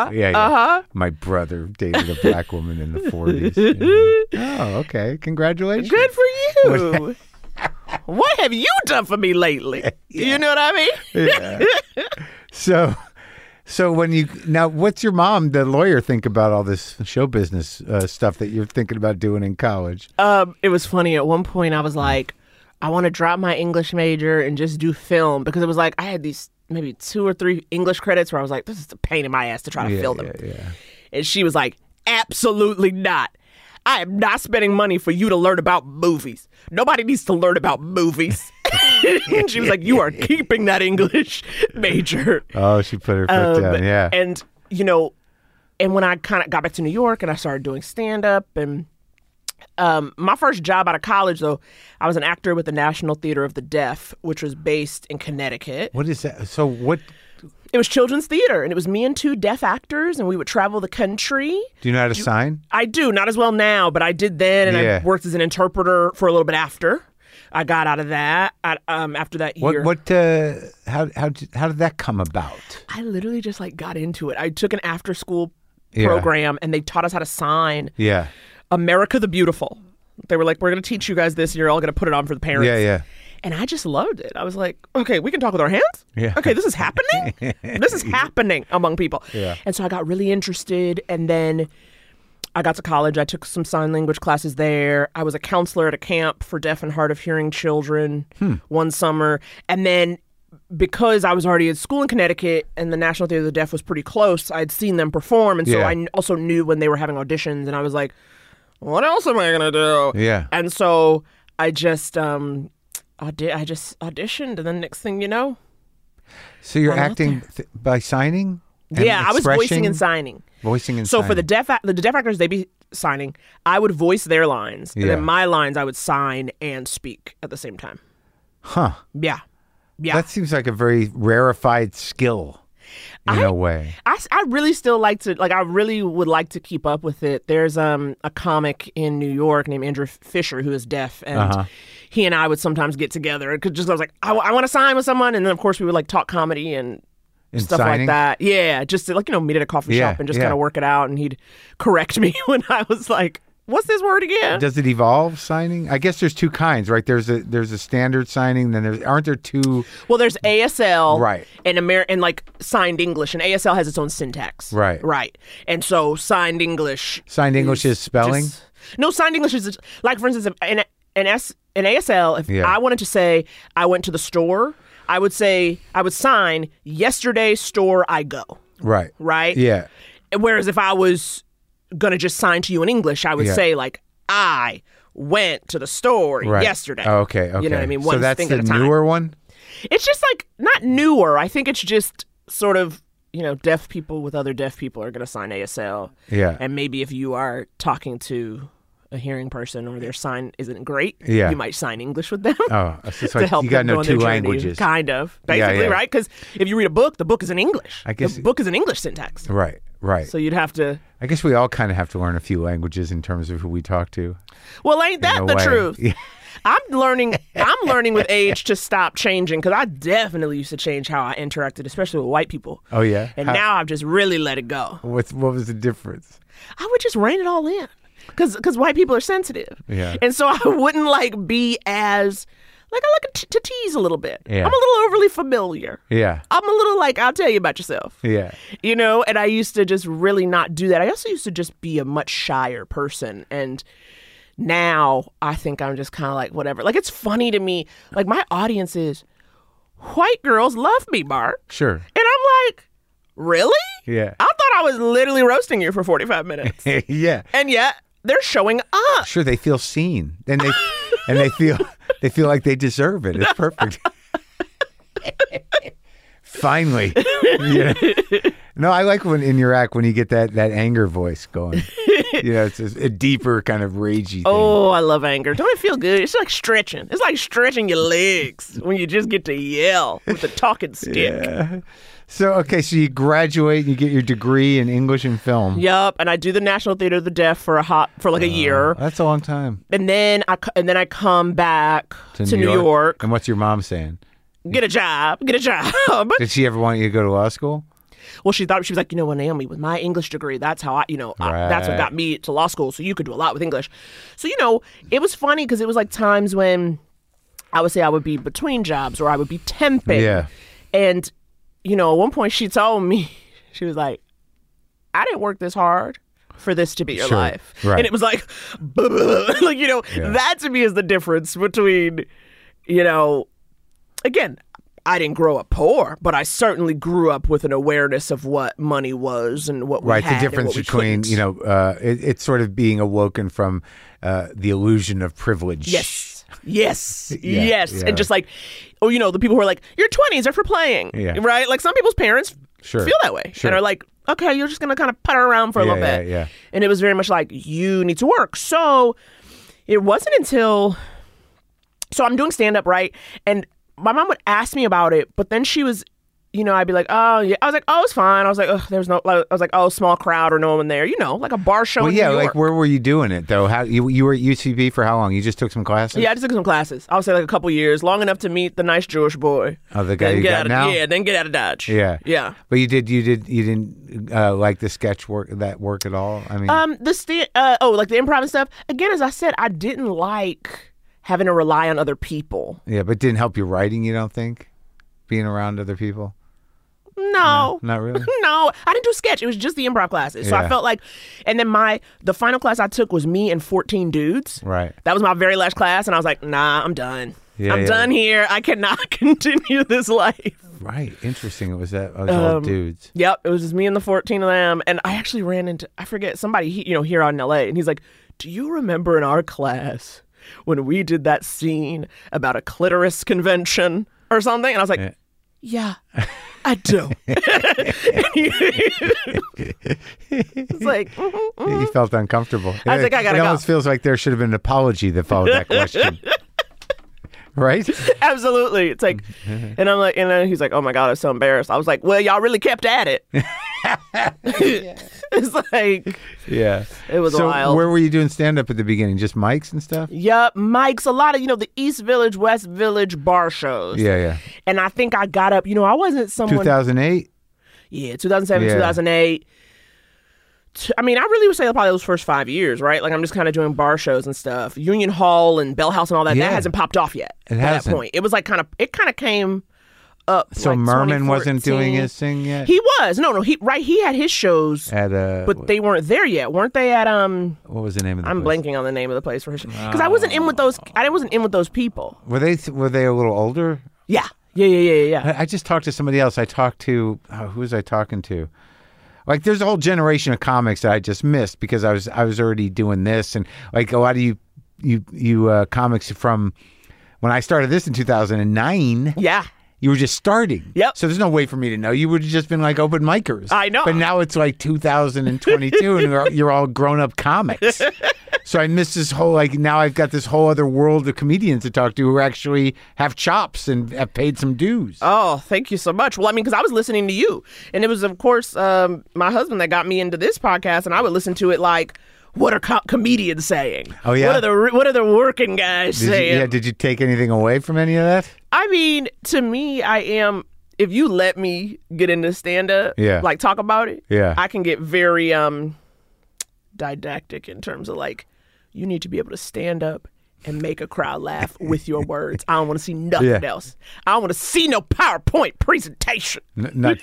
My brother dated a black woman in the 40s. Oh, okay. Congratulations. Good for you. What have you done for me lately? Yeah. You know what I mean? Yeah. So what's your mom, the lawyer, think about all this show business stuff that you're thinking about doing in college? It was funny. At one point, I was like, I want to drop my English major and just do film, because it was like I had these maybe 2 or 3 English credits where I was like, this is a pain in my ass to try to fill them. Yeah. And she was like, absolutely not. I am not spending money for you to learn about movies. Nobody needs to learn about movies. And she was like, you are keeping that English major. Oh, she put her foot down, yeah. And, and when I kind of got back to New York and I started doing stand-up, and my first job out of college, though, I was an actor with the National Theater of the Deaf, which was based in Connecticut. What is that? So what... It was children's theater, and it was me and 2 deaf actors, and we would travel the country. Do you know how to sign? I do. Not as well now, but I did then, and I worked as an interpreter for a little bit after. I got out of that after that year. How did that come about? I literally just got into it. I took an after-school program, and they taught us how to sign America the Beautiful. They were like, we're going to teach you guys this, and you're all going to put it on for the parents. Yeah. And I just loved it. I was like, okay, we can talk with our hands? Yeah. Okay, this is happening? This is happening among people. Yeah. And so I got really interested. And then I got to college. I took some sign language classes there. I was a counselor at a camp for deaf and hard of hearing children one summer. And then because I was already at school in Connecticut and the National Theater of the Deaf was pretty close, I'd seen them perform. And so I also knew when they were having auditions. And I was like, what else am I going to do? Yeah. And so I just... I just auditioned, and then next thing you know. So you're acting by signing? Yeah, I was voicing and signing. So for the deaf actors, they'd be signing. I would voice their lines, and then my lines I would sign and speak at the same time. Huh. Yeah. That seems like a very rarefied skill. In a way. I really still like to, I really would like to keep up with it. There's a comic in New York named Andrew Fisher who is deaf, and he and I would sometimes get together. I was like, I want to sign with someone, and then of course we would talk comedy and stuff signing? like that. Yeah, just to, meet at a coffee shop and just kind of work it out, and he'd correct me when I was like, what's this word again? Does it evolve, signing? I guess there's 2 kinds, right? There's a standard signing, then aren't there 2? Well, there's ASL, right, and signed English, and ASL has its own syntax, right. And so signed English is spelling. No, signed English is for instance, in ASL, if I wanted to say I went to the store, I would sign yesterday store I go. Right. Yeah. Whereas if I was gonna just sign to you in English, I would say I went to the store yesterday. Okay. You know what I mean? So that's the newer one? It's just like not newer. I think it's just sort of, deaf people with other deaf people are going to sign ASL. Yeah. And maybe if you are talking to a hearing person or their sign isn't great, yeah. you might sign English with them. Oh, so to help you got to them know two languages. Kind of. Basically, right? Because if you read a book, the book is in English. I guess, the book is in English syntax. Right. So you'd have to... I guess we all kind of have to learn a few languages in terms of who we talk to. Well, ain't that the truth? Yeah. I'm learning with age to stop changing, because I definitely used to change how I interacted, especially with white people. Oh, yeah? And now I've just really let it go. What was the difference? I would just rein it all in, because white people are sensitive. Yeah. And so I wouldn't be as... I like to tease a little bit. Yeah. I'm a little overly familiar. Yeah. I'm a little I'll tell you about yourself. Yeah. And I used to just really not do that. I also used to just be a much shyer person. And now I think I'm just kind of whatever. It's funny to me. My audience is, white girls love me, Bart. Sure. And I'm like, really? Yeah. I thought I was literally roasting you for 45 minutes. Yeah. And yet they're showing up. Sure, they feel seen. And they feel like they deserve it. It's perfect. Finally. Yeah. No, I like when in your act when you get that anger voice going. It's a deeper kind of ragey thing. Oh, I love anger. Don't it feel good? It's like stretching. It's like stretching your legs when you just get to yell with the talking stick. Yeah. So you graduate and you get your degree in English and film. Yep, and I do the National Theater of the Deaf for a year. That's a long time. And then I come back to New York. And what's your mom saying? Get a job. Did she ever want you to go to law school? Well, she was like, Naomi, with my English degree, that's how that's what got me to law school. So you could do a lot with English. So, it was funny because it was times when I would say I would be between jobs or I would be temping. Yeah. And, at one point she told me, she was like, I didn't work this hard for this to be your life. Right. And it was like, that to me is the difference between, again, I didn't grow up poor, but I certainly grew up with an awareness of what money was and what we had. Right, the difference between, it's sort of being awoken from the illusion of privilege. Yes. Yeah. And just the people who are like, your 20s are for playing. Yeah. Right? Some people's parents feel that way. Sure. And are like, okay, you're just going to kind of putter around for a little bit. Yeah. And it was very much like, you need to work. So it wasn't until... So I'm doing stand-up, right? And my mom would ask me about it, but then she was, I'd be like, oh, yeah. I was like, oh, it's fine. I was like, oh, there's no, I was like, oh, small crowd or no one there, like a bar show in New York. Where were you doing it, though? How you were at UCB for how long? You just took some classes? Yeah, I just took some classes. I would say a couple years, long enough to meet the nice Jewish boy. Oh, the guy you got now? Yeah, then get out of Dodge. Yeah. But you didn't like the sketch work at all? I mean, the improv and stuff. Again, as I said, I didn't like having to rely on other people. Yeah, but didn't help your writing, you don't think? Being around other people? No. Not really? No. I didn't do sketch. It was just the improv classes. So I felt like, and then the final class I took was me and 14 dudes. Right. That was my very last class, and I was like, nah, I'm done. I'm done here. I cannot continue this life. Right. Interesting. It was all dudes. Yep. It was just me and the 14 of them. And I actually ran into, I forget, somebody here in LA, and he's like, do you remember in our class when we did that scene about a clitoris convention or something? And I was like, yeah, I do. It's like, You felt uncomfortable. I was like, I gotta go. It almost feels like there should have been an apology that followed that question. Right? Absolutely. It's like, and I'm like, and then he's like, oh my God, I'm so embarrassed. I was like, well, y'all really kept at it. It's like, yeah, it was wild. So where were you doing stand-up at the beginning? Just mics and stuff? Yep, mics. A lot of, the East Village, West Village bar shows. Yeah. And I think I got up, I wasn't someone... 2008? Yeah, 2007, 2008. I mean, I really would say probably those first 5 years, right? I'm just kind of doing bar shows and stuff. Union Hall and Bell House and all that. Yeah. That hasn't popped off yet. It hasn't. At that point. It was it kind of came up. So Merman wasn't doing his thing yet? He was. No. He had his shows. But they weren't there yet. Weren't they at What was the name of the place? I'm blanking on the name of the place for his show. Because I wasn't in with those people. Were they a little older? Yeah. I just talked to somebody else. I talked to who was I talking to? There's a whole generation of comics that I just missed because I was already doing this, and a lot of you comics from when I started this in 2009. Yeah. You were just starting. Yep. So there's no way for me to know. You would have just been like open micers. I know. But now it's like 2022 and you're all grown up comics. So I missed this whole, like, now I've got this whole other world of comedians to talk to who actually have chops and have paid some dues. Oh, thank you so much. Well, I mean, because I was listening to you, and it was, of course, my husband that got me into this podcast, and I would listen to it like, what are comedians saying? Oh, yeah? What are the working guys saying? Did you take anything away from any of that? I mean, to me, if you let me get into stand-up, like talk about it, I can get very didactic in terms of like, you need to be able to stand up and make a crowd laugh with your words. I don't want to see nothing else. I don't want to see no PowerPoint presentation. No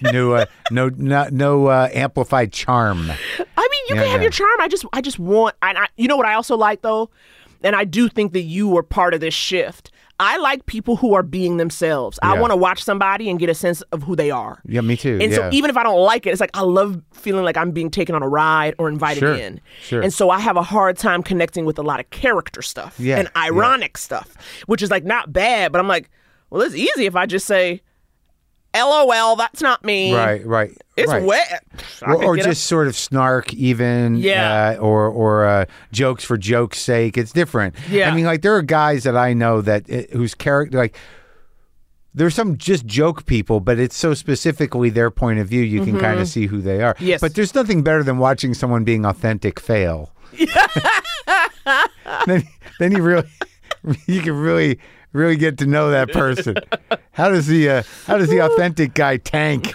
amplified charm. I mean, you can have your charm. I just want. You know what I also like though, and I do think that you were part of this shift. I like people who are being themselves. I want to watch somebody and get a sense of who they are. Yeah, me too. And so even if I don't like it, it's like I love feeling like I'm being taken on a ride or invited in. Sure. And so I have a hard time connecting with a lot of character stuff and ironic stuff, which is like not bad, but I'm like, well, it's easy if I just say, LOL, that's not me. Right. It's wet. Or just sort of snark even. Or jokes for joke's sake. It's different. Yeah. I mean, like, there are guys that I know that whose character, like, there's some just joke people, but it's so specifically their point of view, you can kind of see who they are. Yes. But there's nothing better than watching someone being authentic fail. then you can really get to know that person. How does the authentic guy tank?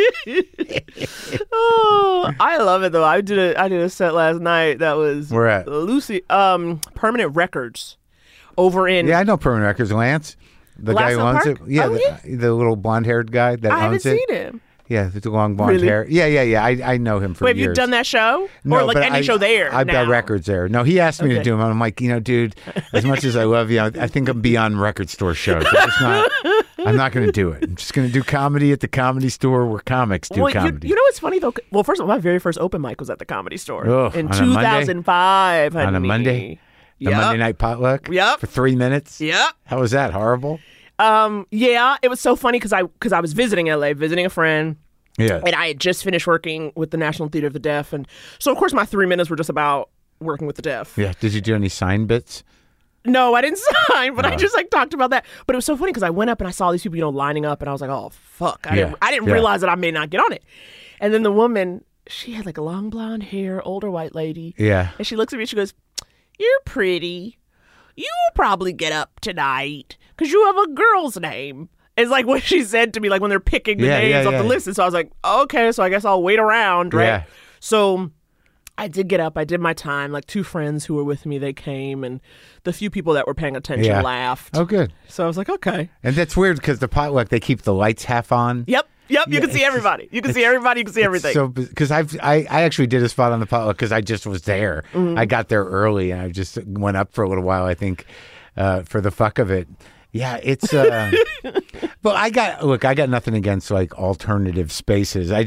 Oh, I love it though. I did a set last night that was Where at? Lucy Permanent Records over in I know Permanent Records. Lance, the guy who owns it. Yeah, the little blonde haired guy that owns it. I haven't seen him. Yeah, with the long blonde hair. Yeah. I know him for years. Have you done that show? No, or like any show there? I've got records there. No, he asked me to do them. I'm like, dude, as much as I love you, I think I'm beyond record store shows. I'm not going to do it. I'm just going to do comedy at the Comedy Store where comics do comedy. You know what's funny though? Well, first of all, my very first open mic was at the Comedy Store in 2005. Honey. On a Monday? The Monday night potluck? Yep. For 3 minutes? Yep. How was that? Horrible? Yeah, it was so funny because I was visiting LA, visiting a friend. Yeah. And I had just finished working with the National Theater of the Deaf. And so, of course, my 3 minutes were just about working with the deaf. Yeah. Did you do any sign bits? No, I didn't sign, but I just talked about that. But it was so funny because I went up and I saw these people, lining up, and I was like, oh, fuck. I didn't realize that I may not get on it. And then the woman, she had like a long blonde hair, older white lady. Yeah. And she looks at me, she goes, you're pretty. You will probably get up tonight because you have a girl's name. It's like what she said to me, like when they're picking the names off the list. And so I was like, okay, so I guess I'll wait around, right? Yeah. So I did get up. I did my time. Like 2 friends who were with me, they came, and the few people that were paying attention laughed. Oh, good. So I was like, okay. And that's weird because the potluck, they keep the lights half on. Yep. You can see everybody. You can see everybody. You can see everything. So, because I actually did a spot on the potluck because I just was there. Mm-hmm. I got there early and I just went up for a little while, I think, for the fuck of it. Yeah, it's but I got nothing against like alternative spaces. I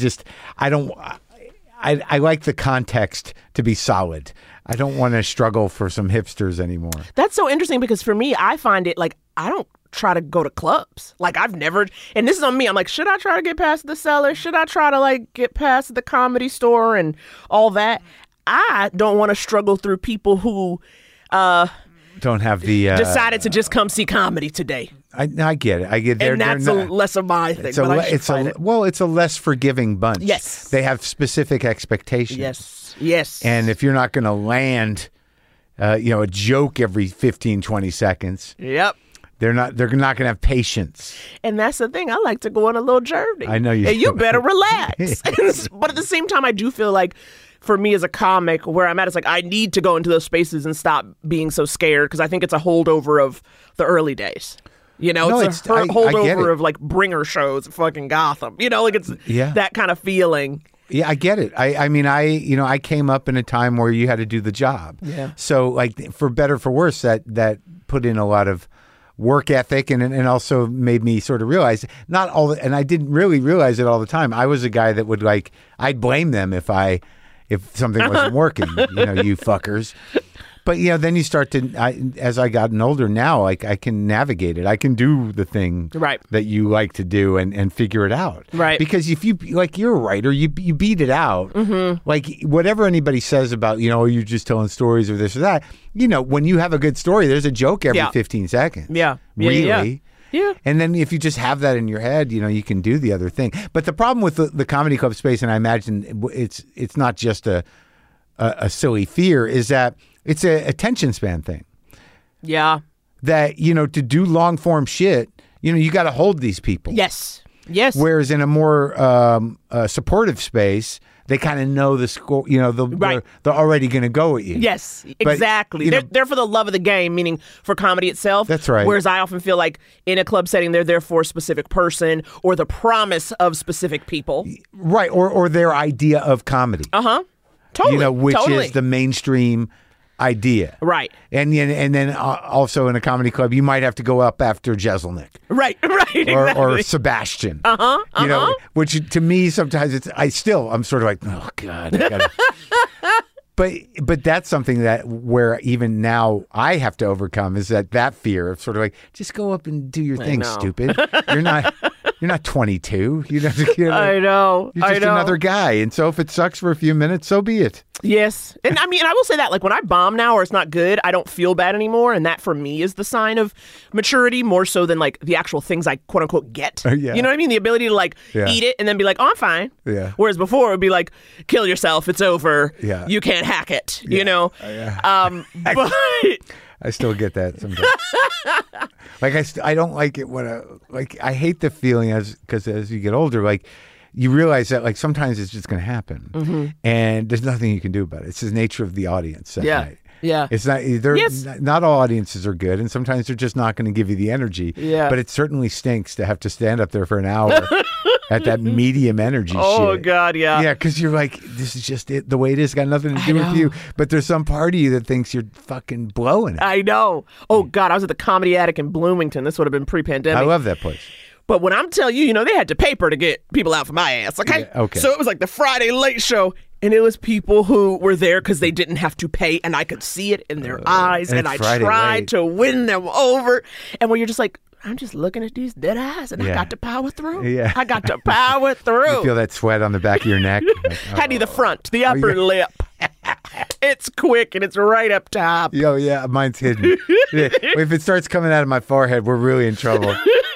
like the context to be solid. I don't want to struggle for some hipsters anymore. That's so interesting because for me, I find it like I don't try to go to clubs. Like I've never, and this is on me. I'm like, should I try to get past the Cellar? Should I try to like get past the Comedy Store and all that? I don't want to struggle through people who don't have the decided to just come see comedy today. I get it. I get it. And that's less of my thing. It's a less forgiving bunch. Yes. They have specific expectations. Yes. And if you're not going to land, a joke every 15, 20 seconds. Yep. They're not going to have patience. And that's the thing. I like to go on a little journey. I know you. And you better relax. But at the same time, I do feel like for me as a comic, where I'm at, it's like I need to go into those spaces and stop being so scared because I think it's a holdover of the early days. It's a holdover of like bringer shows, fucking Gotham. It's that kind of feeling. Yeah, I get it. I came up in a time where you had to do the job. Yeah. So like for better for worse, that put in a lot of work ethic and also made me sort of realize and I didn't really realize it all the time. I was a guy that would I'd blame them if something wasn't working, you fuckers. But then you start to, as I gotten older now, like I can navigate it. I can do the thing that you like to do and figure it out. Right. Because if you, like, you're a writer, you beat it out. Like whatever anybody says about, you're just telling stories or this or that, when you have a good story, there's a joke every 15 seconds. Yeah. Really. Yeah. And then if you just have that in your head, you can do the other thing. But the problem with the comedy club space, and I imagine it's not just a silly fear, is that it's a attention span thing. Yeah. That, to do long form shit, you got to hold these people. Yes. Whereas in a more supportive space, they kind of know the score, they're already going to go at you. Yes, exactly. But, they're for the love of the game, meaning for comedy itself. That's right. Whereas I often feel like in a club setting, they're there for a specific person or the promise of specific people. Right, or their idea of comedy. Totally. Which is the mainstream idea. Right. And then also in a comedy club, you might have to go up after Jeselnik. Right, exactly. Or Sebastian. Which to me sometimes I'm sort of like, oh God, I gotta. But that's something that where even now I have to overcome is that fear of sort of like, just go up and do your thing, stupid. You're not 22. I know. You're just another guy. And so if it sucks for a few minutes, so be it. Yes. And I will say that, like, when I bomb now or it's not good, I don't feel bad anymore. And that for me is the sign of maturity more so than like the actual things I quote unquote get. Yeah. You know what I mean? The ability to like eat it and then be like, oh, I'm fine. Yeah. Whereas before it would be like, kill yourself. It's over. Yeah. You can't hack it. Yeah. But I still get that sometimes. Like I don't like it when I hate the feeling because as you get older, like you realize that like sometimes it's just going to happen, and there's nothing you can do about it. It's the nature of the audience that night. Yeah. It's not. Not all audiences are good, and sometimes they're just not going to give you the energy. Yeah. But it certainly stinks to have to stand up there for an hour at that medium energy shit. Oh God, yeah. Yeah, because you're like, this is just it. The way it is got nothing to do with you. But there's some part of you that thinks you're fucking blowing it. I know. Oh God, I was at the Comedy Attic in Bloomington. This would have been pre-pandemic. I love that place. But when I'm telling you, they had to paper to get people out for my ass. Okay. Yeah, okay. So it was like the Friday late show. And it was people who were there because they didn't have to pay, and I could see it in their eyes, and I tried to win them over. And when you're just like, I'm just looking at these dead eyes, and I got to power through. Yeah. I got to power through. You feel that sweat on the back of your neck? Hattie, the front, the upper lip. It's quick, and it's right up top. Oh, yeah, mine's hidden. If it starts coming out of my forehead, we're really in trouble.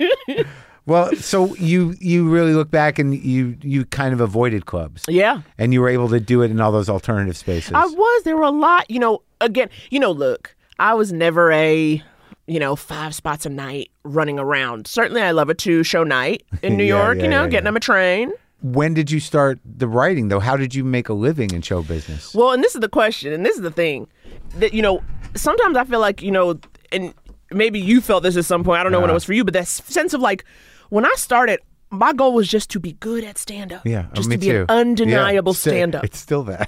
Well, so you really look back and you kind of avoided clubs. Yeah. And you were able to do it in all those alternative spaces. I was. There were a lot, again, look, I was never a, 5 spots a night running around. Certainly I love a 2-show night in New York, getting on a train. When did you start the writing, though? How did you make a living in show business? Well, and this is the question, and this is the thing, that, sometimes I feel like, and maybe you felt this at some point, I don't know when it was for you, but that sense of like, when I started, my goal was just to be good at stand-up. Yeah, just me to be too. an undeniable stand-up. It's still that.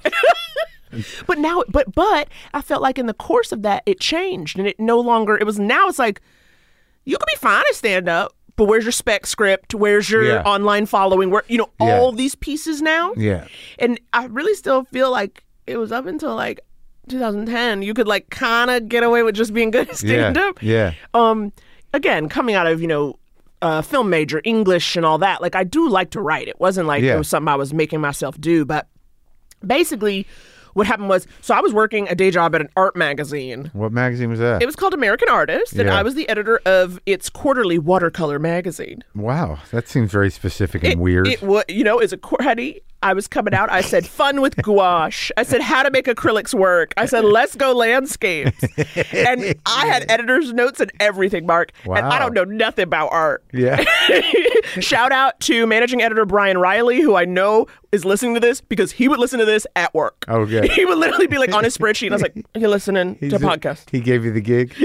But now, but I felt like in the course of that, it changed, and it no longer. It's like you could be fine at stand-up, but where's your spec script? Where's your online following? Where all these pieces now. Yeah, and I really still feel like it was up until like 2010. You could like kind of get away with just being good at stand-up. Yeah. Again, coming out of film major, English and all that, like I do like to write. It wasn't like it was something I was making myself do, but basically what happened was, so I was working a day job at an art magazine. What magazine was that? It was called American Artist, and I was the editor of its quarterly watercolor magazine. Wow, that seems very specific and weird. It was, as a honey, I was coming out. I said, fun with gouache. I said, how to make acrylics work. I said, let's go landscapes. And I had editor's notes and everything, Mark. Wow. And I don't know nothing about art. Yeah. Shout out to managing editor Brian Riley, who I know is listening to this because he would listen to this at work. Oh, good. He would literally be like on his spreadsheet. And I was like, you're listening to a podcast. He gave you the gig?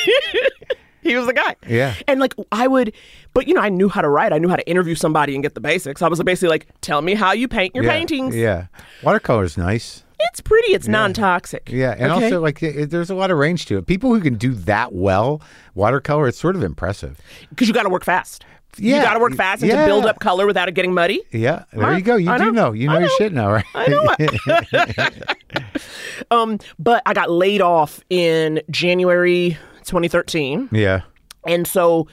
He was the guy. Yeah. And like but I knew how to write. I knew how to interview somebody and get the basics. I was basically like, tell me how you paint your paintings. Yeah. Watercolor's nice. It's pretty. It's non-toxic. Yeah. And also like there's a lot of range to it. People who can do that well, watercolor, it's sort of impressive. Because you got to work fast. Yeah. You got to work fast and to build up color without it getting muddy. Yeah. There you go. You do know. You know your shit now, right? I know it. But I got laid off in January 2013. Yeah. And so,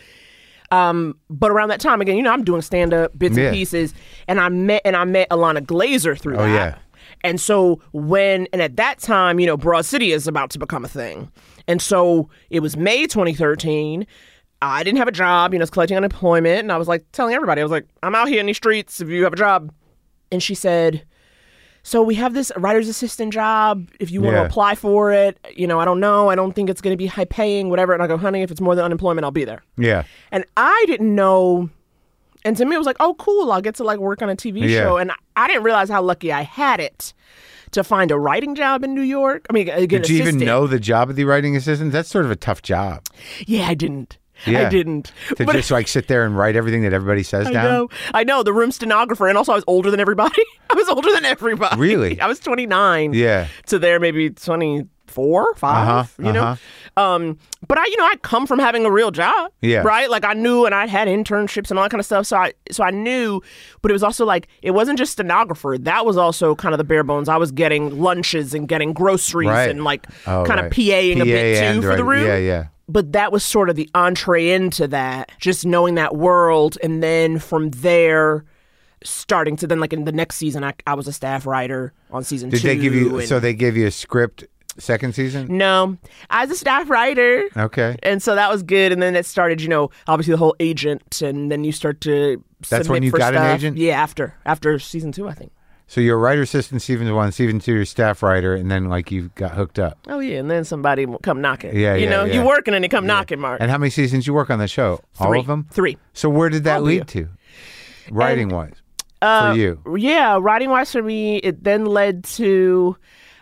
but around that time, again, I'm doing stand-up bits and pieces, and I met Ilana Glazer through that. Yeah. And so and at that time, Broad City is about to become a thing. And so it was May 2013. I didn't have a job, I was collecting unemployment, and I was like telling everybody, I was like, I'm out here in these streets if you have a job. And she said, so we have this writer's assistant job if you want to apply for it. I don't know. I don't think it's going to be high paying, whatever. And I go, honey, if it's more than unemployment, I'll be there. Yeah. And I didn't know. And to me, it was like, oh, cool. I'll get to work on a TV show. And I didn't realize how lucky I had it to find a writing job in New York. I mean, again, did you even know the job of the writing assistant? That's sort of a tough job. Yeah, I didn't. Yeah. I didn't. To just sit there and write everything that everybody says down? I know. The room stenographer. And also I was older than everybody. I was older than everybody. Really? I was 29. Yeah. To there maybe 24, 5, know? But I come from having a real job. Yeah. Right? I knew, and I had internships and all that kind of stuff. So I knew, but it was also it wasn't just stenographer. That was also kind of the bare bones. I was getting lunches and getting groceries and kind of PAing a bit too for the room. Yeah, yeah. But that was sort of the entree into that, just knowing that world. And then from there, starting to then in the next season, I was a staff writer on season 2. Did they give you, so they gave you a script second season? No, I was a staff writer. Okay. And so that was good. And then it started, obviously the whole agent. And then you start to That's when you got stuff. An agent? Yeah, after season 2, I think. So you're a writer assistant season 1, season 2, you're a staff writer, and then you got hooked up. Oh yeah, and then somebody will come knocking. Yeah, you working and they come knocking, Mark. And how many seasons you work on the show? 3. All of them? 3. So where did that lead to, writing wise, for you? Yeah, writing wise for me, it then led to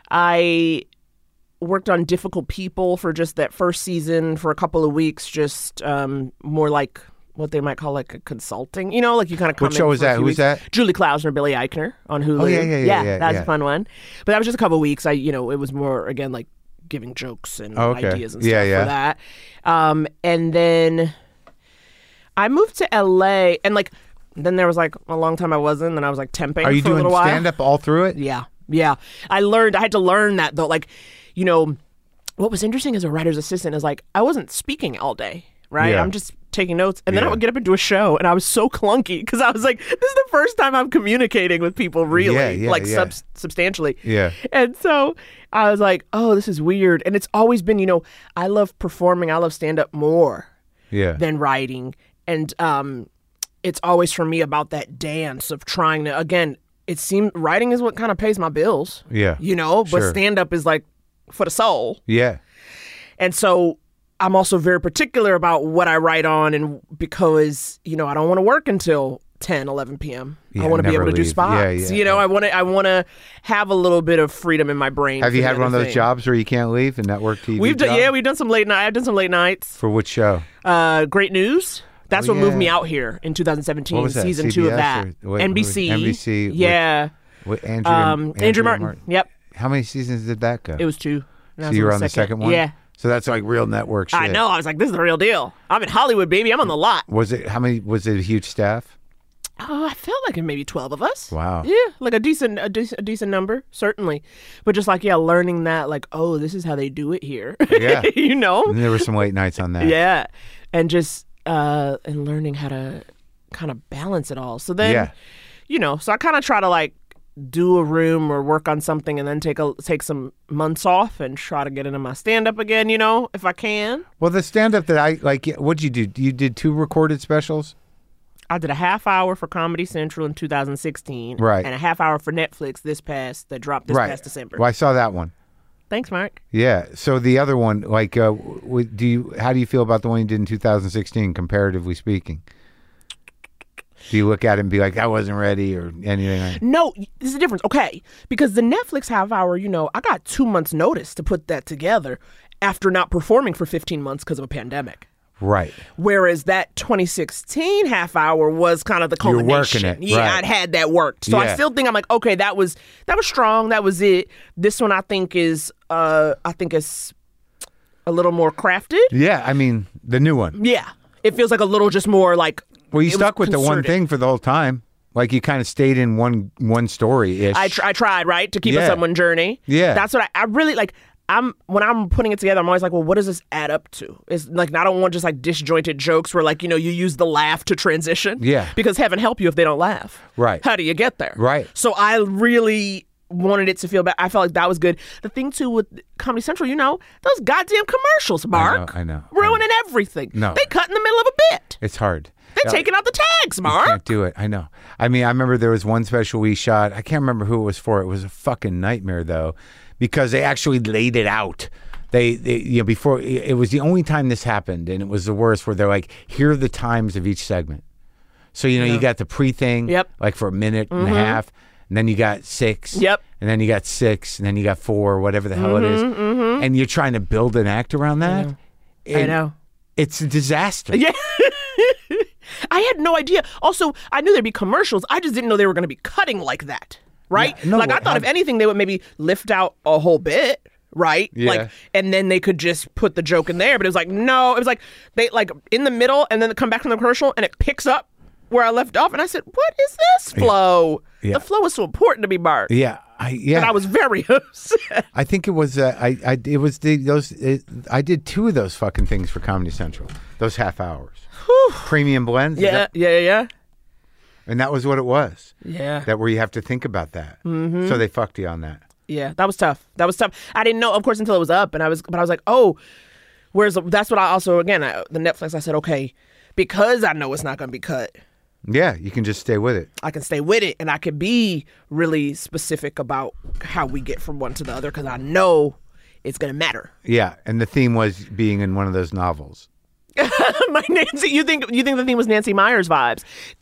I worked on Difficult People for just that first season for a couple of weeks, just more like what they might call a consulting, you kind of come What show was that? Who's that? Julie Klausner, Billy Eichner on Hulu. Oh, yeah. That was a fun one. But that was just a couple of weeks. It was more, again, giving jokes and ideas and stuff for that. And then I moved to LA and then there was a long time I wasn't, and I was temping Are you for a little while. doing stand-up all through it? Yeah. I had to learn that though. What was interesting as a writer's assistant is I wasn't speaking all day, right? Yeah. I'm just taking notes, and then I would get up and do a show, and I was so clunky because I was this is the first time I'm communicating with people really, substantially. Yeah. And so I was oh, this is weird. And it's always been, I love performing, I love stand-up more than writing. And it's always for me about that dance of trying to, again, it seems writing is what kind of pays my bills. Yeah. But stand-up is for the soul. Yeah. And so I'm also very particular about what I write on, and because, I don't want to work until 10, 11 p.m. I want to be able to do spots. I want to have a little bit of freedom in my brain. Have you had one of those jobs where you can't leave, a network TV we've done some late night. I've done some late nights. For which show? Great News. That's what moved me out here in 2017. What was that? Season CBS 2 of that. NBC. NBC. Yeah. With Andrew Martin. Yep. How many seasons did that go? It was 2. So you were on the second one? Yeah. So that's real network shit. I know. I was this is the real deal. I'm in Hollywood, baby. I'm on the lot. Was it a huge staff? Oh, I felt like maybe 12 of us. Wow. Yeah, a decent number, certainly. But just learning that, oh, this is how they do it here. Yeah. And there were some late nights on that. Yeah. And just and learning how to kind of balance it all. So then, so I kind of try to do a room or work on something and then take some months off and try to get into my stand-up again, if I can. Well, the stand-up that I what'd you do? You did 2 recorded specials? I did a half hour for Comedy Central in 2016. Right. And a half hour for Netflix that dropped this past December. Well, I saw that one. Thanks, Mark. Yeah. So the other one, how do you feel about the one you did in 2016, comparatively speaking? Do you look at it and be I wasn't ready or anything? No, there's a difference. Okay. Because the Netflix half hour, I got 2 months notice to put that together after not performing for 15 months because of a pandemic. Right. Whereas that 2016 half hour was kind of the culmination. You're working it. Yeah, right. I'd had that worked. So I still think I'm okay, that was strong. That was it. This one I think is a little more crafted. Yeah, I mean, the new one. Yeah. It feels a little just more Well, you stuck with the one thing for the whole time. Like you kind of stayed in one story ish. I tried, right, to keep us on one journey. Yeah, that's what I really like. When I'm putting it together, I'm always like, well, what does this add up to? It's like, I don't want just like disjointed jokes where like, you use the laugh to transition. Yeah. Because heaven help you if they don't laugh. Right. How do you get there? Right. So I really wanted it to feel bad. I felt like that was good. The thing too with Comedy Central, those goddamn commercials, Mark. I know. Ruining everything. No. They cut in the middle of a bit. It's hard. They're taking out the tags, Mark. You can't do it. I know. I mean, I remember there was one special we shot. I can't remember who it was for. It was a fucking nightmare though, because they actually laid it out. They before it was the only time this happened, and it was the worst. Where they're like, here are the times of each segment. So you got the pre thing, like for a minute and a half, and then you got 6, and then you got 6, and then you got 4, whatever the hell it is, and you're trying to build an act around that. I know. It's a disaster. Yeah. I had no idea. Also, I knew there'd be commercials. I just didn't know they were going to be cutting like that, right? Yeah, no, I thought if anything, they would maybe lift out a whole bit. Right? Yeah. And then they could just put the joke in there. But it was like, no, it was like they in the middle and then they come back from the commercial and it picks up where I left off. And I said, what is this flow? Yeah. The flow is so important to me, Bart. Yeah. And I was very upset. I think it was, I did 2 of those fucking things for Comedy Central. Those half hours. Whew. Premium blends. Yeah. And that was what it was. Yeah. That where you have to think about that. Mm-hmm. So they fucked you on that. Yeah, that was tough. I didn't know, of course, until it was up, but I was like, oh, that's what I also, again, the Netflix, I said, okay, because I know it's not going to be cut. Yeah, you can just stay with it. I can stay with it, and I can be really specific about how we get from one to the other, because I know it's going to matter. Yeah, and the theme was being in one of those novels. My Nancy, you think the theme was Nancy Meyers vibes?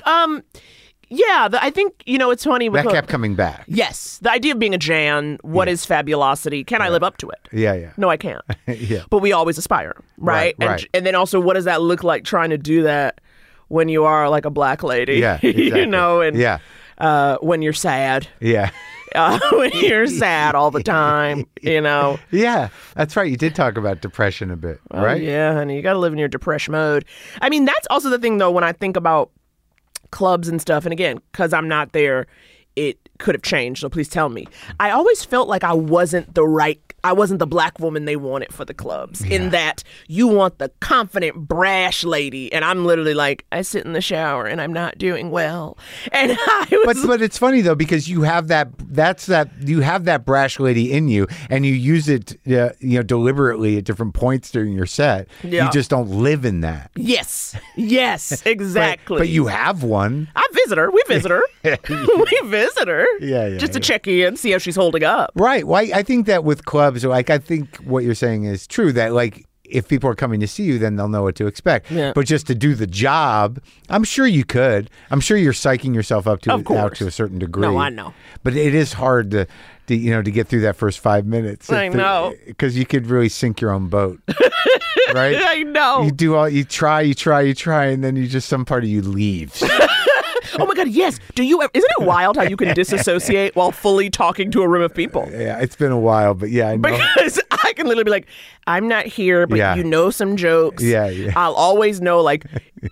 Yeah, I think, it's funny. That kept coming back. Yes. The idea of being a Jan, what is fabulosity? Can I live up to it? Yeah. No, I can't. Yeah. But we always aspire, right? And then also, what does that look like trying to do that when you are like a black lady? Yeah, exactly. When you're sad. Yeah. When you're sad all the time, Yeah, that's right. You did talk about depression a bit, right? Yeah, honey. You got to live in your depression mode. I mean, that's also the thing, though, when I think about clubs and stuff, and again, because I'm not there, it could have changed, so please tell me. I always felt like I wasn't the black woman they wanted for the clubs, in that you want the confident, brash lady, and I'm literally like, I sit in the shower and I'm not doing well. And I was... But it's funny though, because you have you have that brash lady in you, and you use it deliberately at different points during your set. Yeah. You just don't live in that. Yes, exactly. But you have one. I visit her. We visit her. We visit her. Yeah. Just to check in, see how she's holding up. Right. Well, I think that with clubs, like, I think what you're saying is true, that like if people are coming to see you, then they'll know what to expect. Yeah. But just to do the job, I'm sure you could. I'm sure you're psyching yourself up out to a certain degree. No, I know. But it is hard to get through that first 5 minutes. I know. Because you could really sink your own boat. Right? I know. You try, and then you just, some part of you leaves. Oh my God, yes. Isn't it wild how you can disassociate while fully talking to a room of people? Yeah, it's been a while, but yeah, I know. Because I can literally be like, I'm not here, but you know some jokes. Yeah. I'll always know, like,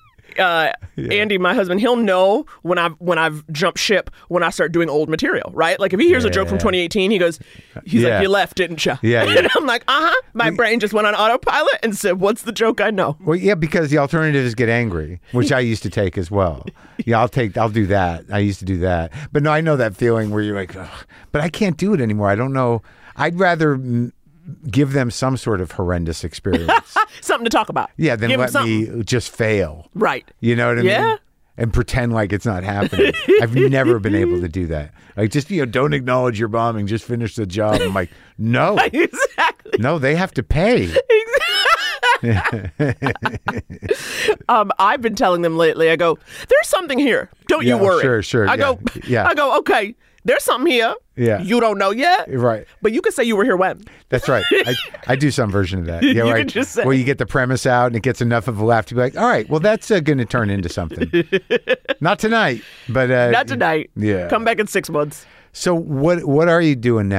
Andy, my husband, he'll know when I've jumped ship when I start doing old material, right? Like if he hears a joke from 2018, he's like, you left, didn't you? Yeah. And I'm like, My brain just went on autopilot and said, what's the joke I know? Well, yeah, because the alternative is get angry, which I used to take as well. Yeah, I'll do that. I used to do that. But no, I know that feeling where you're like, ugh, but I can't do it anymore. I don't know. I'd rather give them some sort of horrendous experience. Something to talk about. Yeah, then let me just fail. Right. You know what I mean? And pretend like it's not happening. I've never been able to do that. Like, just, don't acknowledge your bombing, just finish the job. I'm like, no. Exactly. No, they have to pay. I've been telling them lately, I go, there's something here. Don't you worry. Sure. I go, okay, there's something here. Yeah. You don't know yet. Right. But you can say you were here when. That's right. I do some version of that. Yeah, you right. can just say. Where you get the premise out and it gets enough of a laugh to be like, all right, well, that's going to turn into something. Not tonight, but... Not tonight. Yeah. Come back in 6 months. So what are you doing now?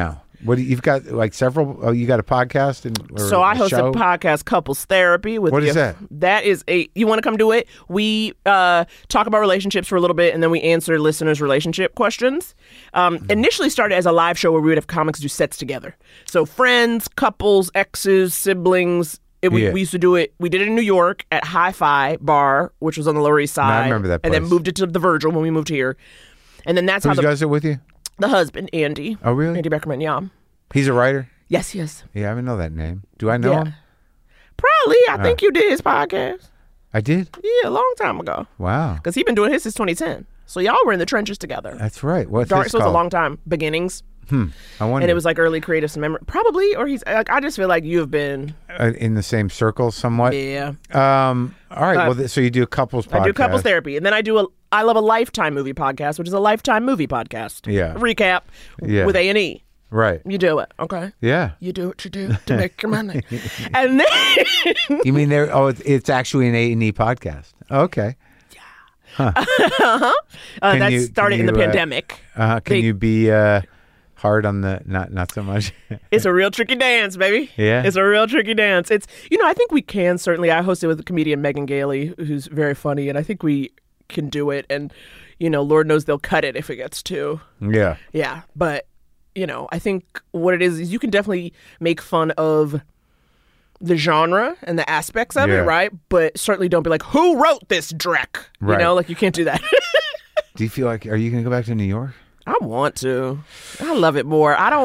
What you've got like several? Oh, you got a podcast So I host a podcast, Couples Therapy. With what is that? That is you want to come do it? We talk about relationships for a little bit, and then we answer listeners' relationship questions. Initially started as a live show where we would have comics do sets together. So friends, couples, exes, siblings. We used to do it. We did it in New York at Hi-Fi Bar, which was on the Lower East Side. No, I remember that place. And then moved it to the Virgil when we moved here. And then that's how Who's guys are with you? The husband, Andy. Oh, really? Andy Beckerman, yeah. He's a writer? Yes, he is. Yeah, I didn't know that name. Do I know him? Probably. I think you did his podcast. I did? Yeah, a long time ago. Wow. Because he's been doing his since 2010. So y'all were in the trenches together. That's right. What's Dark his Souls called? a long time. Beginnings. I wonder. And it was like early creative memory. Probably, or he's like, I just feel like you have been in the same circle somewhat? Yeah. All right. So you do a couples podcast. I do couples therapy. And then I do I Love a Lifetime movie podcast, which is a Lifetime movie podcast. Yeah. Recap with A&E. Right. You do it, okay? Yeah. You do what you do to make your money. And then... You mean it's actually an A&E podcast. Okay. Yeah. Huh. That started in the pandemic. Can you be hard on the... Not so much? It's a real tricky dance, baby. Yeah. It's a real tricky dance. It's, I think we can certainly... I hosted with the comedian Megan Gailey, who's very funny, and I think we can do it. And, Lord knows they'll cut it if it gets too... Yeah. Yeah, but... I think what it is you can definitely make fun of the genre and the aspects of it, right? But certainly don't be like, who wrote this dreck? Right. You can't do that. Do you feel like, are you going to go back to New York? I want to. I love it more. I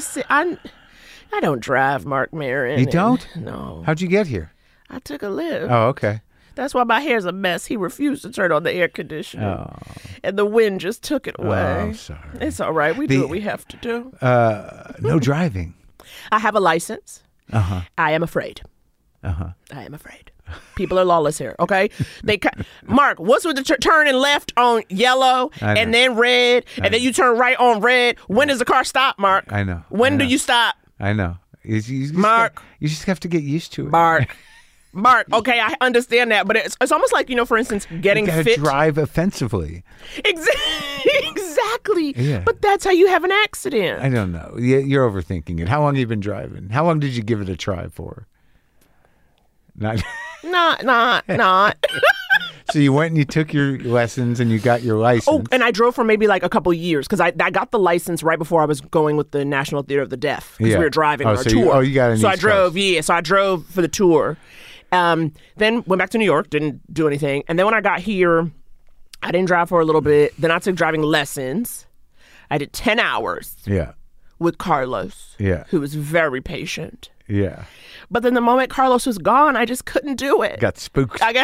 don't drive, Mark Maron. You don't? No. How'd you get here? I took a lift. Oh, okay. That's why my hair's a mess. He refused to turn on the air conditioner. Oh. And the wind just took it away. Oh, I'm sorry. It's all right. We do what we have to do. No driving. I have a license. Uh-huh. I am afraid. Uh-huh. I am afraid. People are lawless here, okay? Mark, what's with the turning left on yellow and then red, and then you turn right on red? When does the car stop, Mark? I know. When do you stop? I know. Mark. You just have to get used to it. Mark, okay, I understand that, but it's almost like, for instance, getting you gotta fit. Drive offensively. Exactly. Yeah. But that's how you have an accident. I don't know. You're overthinking it. How long have you been driving? How long did you give it a try for? Not. So you went and you took your lessons and you got your license. Oh, and I drove for maybe like a couple years because I got the license right before I was going with the National Theater of the Deaf because we were driving on our tour. You got an So I drove, so I drove for the tour. Then went back to New York, didn't do anything. And then when I got here, I didn't drive for a little bit. Then I took driving lessons. I did 10 hours with Carlos, who was very patient. Yeah. But then the moment Carlos was gone, I just couldn't do it. Got spooked. Also,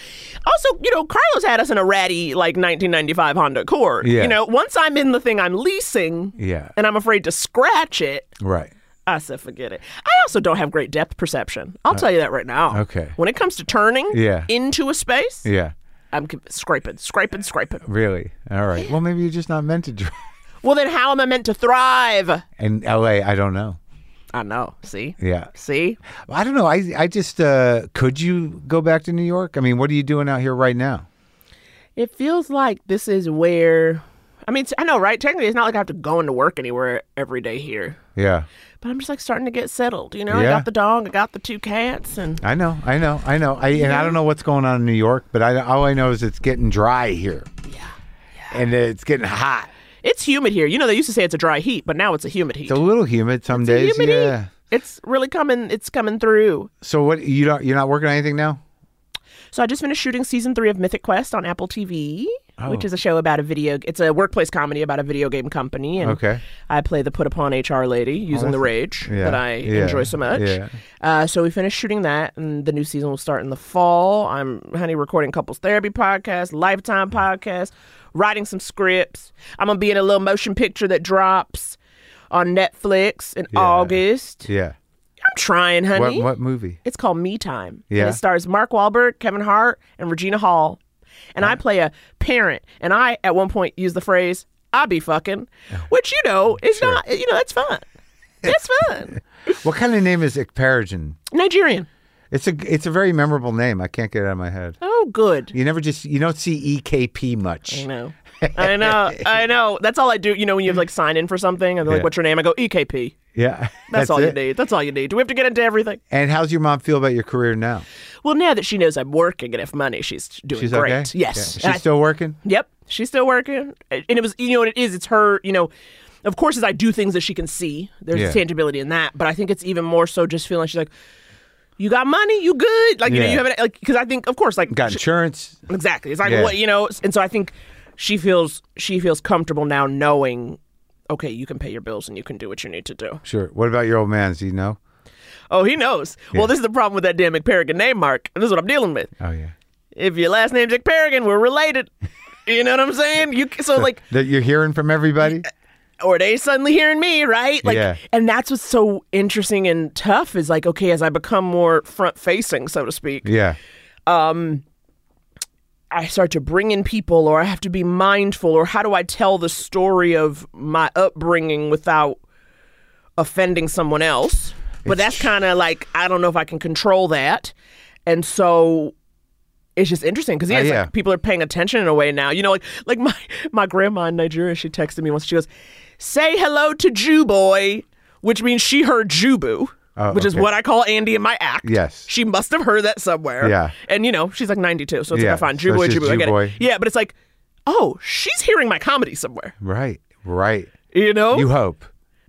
Carlos had us in a ratty, 1995 Honda Accord. Yeah. Once I'm in the thing I'm leasing and I'm afraid to scratch it. Right. I said, forget it. I also don't have great depth perception. I'll tell you that right now. Okay. When it comes to turning into a space, I'm scraping. Really? All right. Well, maybe you're just not meant to drive. Well, then how am I meant to thrive? In L.A., I don't know. I know. See? Yeah. See? I don't know. I just, could you go back to New York? I mean, what are you doing out here right now? It feels like this is where, I know, right? Technically, it's not like I have to go into work anywhere every day here. Yeah. But I'm just starting to get settled, I got the dog, I got the 2 cats, and I know. And I don't know what's going on in New York, but all I know is it's getting dry here. Yeah. And it's getting hot. It's humid here. They used to say it's a dry heat, but now it's a humid heat. It's a little humid some days. Yeah. It's really coming. It's coming through. So what? You're not working on anything now? So I just finished shooting season 3 of Mythic Quest on Apple TV, which is a show about it's a workplace comedy about a video game company. And I play the put upon HR lady using the rage that I enjoy so much. Yeah. So we finished shooting that, and the new season will start in the fall. I'm recording Couples Therapy podcast, Lifetime podcast, writing some scripts. I'm going to be in a little motion picture that drops on Netflix in August. Yeah. I'm trying, honey. What movie? It's called Me Time. Yeah. And it stars Mark Wahlberg, Kevin Hart, and Regina Hall. And I play a parent. And I, at one point, use the phrase, I be fucking, which, is not, that's fun. It's fun. What kind of name is Ekperijan? Nigerian. It's a very memorable name. I can't get it out of my head. Oh, so good. You don't see EKP much. I know. That's all I do. You know, when you like sign in for something, and they're like, "What's your name?" I go EKP. Yeah, that's all you need. That's all you need. Do we have to get into everything? And how's your mom feel about your career now? Well, now that she knows I'm working and have money, she's doing great. Okay? Yes, yeah. She's still working. Yep, she's still working. And it was, you know what it is? It's her. You know, of course, as I do things that she can see, there's tangibility in that. But I think it's even more so just feeling like she's like, you got money, you good? Like, you know, you have it, like, because I think, of course, like, got insurance. Exactly. It's like what, you know, and so I think she feels comfortable now knowing, okay, you can pay your bills and you can do what you need to do. Sure. What about your old man? Does he know? Oh, he knows. Yeah. Well, this is the problem with that damn McParagon name, Mark. This is what I'm dealing with. Oh, yeah. If your last name's McParagon, we're related. You know what I'm saying? So like that you're hearing from everybody? Or they suddenly hearing me, right? Like, and that's what's so interesting and tough is like, okay, as I become more front-facing, so to speak. Yeah. I start to bring in people, or I have to be mindful, or how do I tell the story of my upbringing without offending someone else? But that's kind of like, I don't know if I can control that. And so it's just interesting because like, people are paying attention in a way now. You know, like my grandma in Nigeria, she texted me once. She goes, "Say hello to Jew boy," which means she heard Jubu. Which is what I call Andy in my act. Yes. She must have heard that somewhere. Yeah. And, you know, she's like 92, so it's like, fine. Jew boy, I get it. Yeah, but it's like, oh, she's hearing my comedy somewhere. Right. You know? You hope.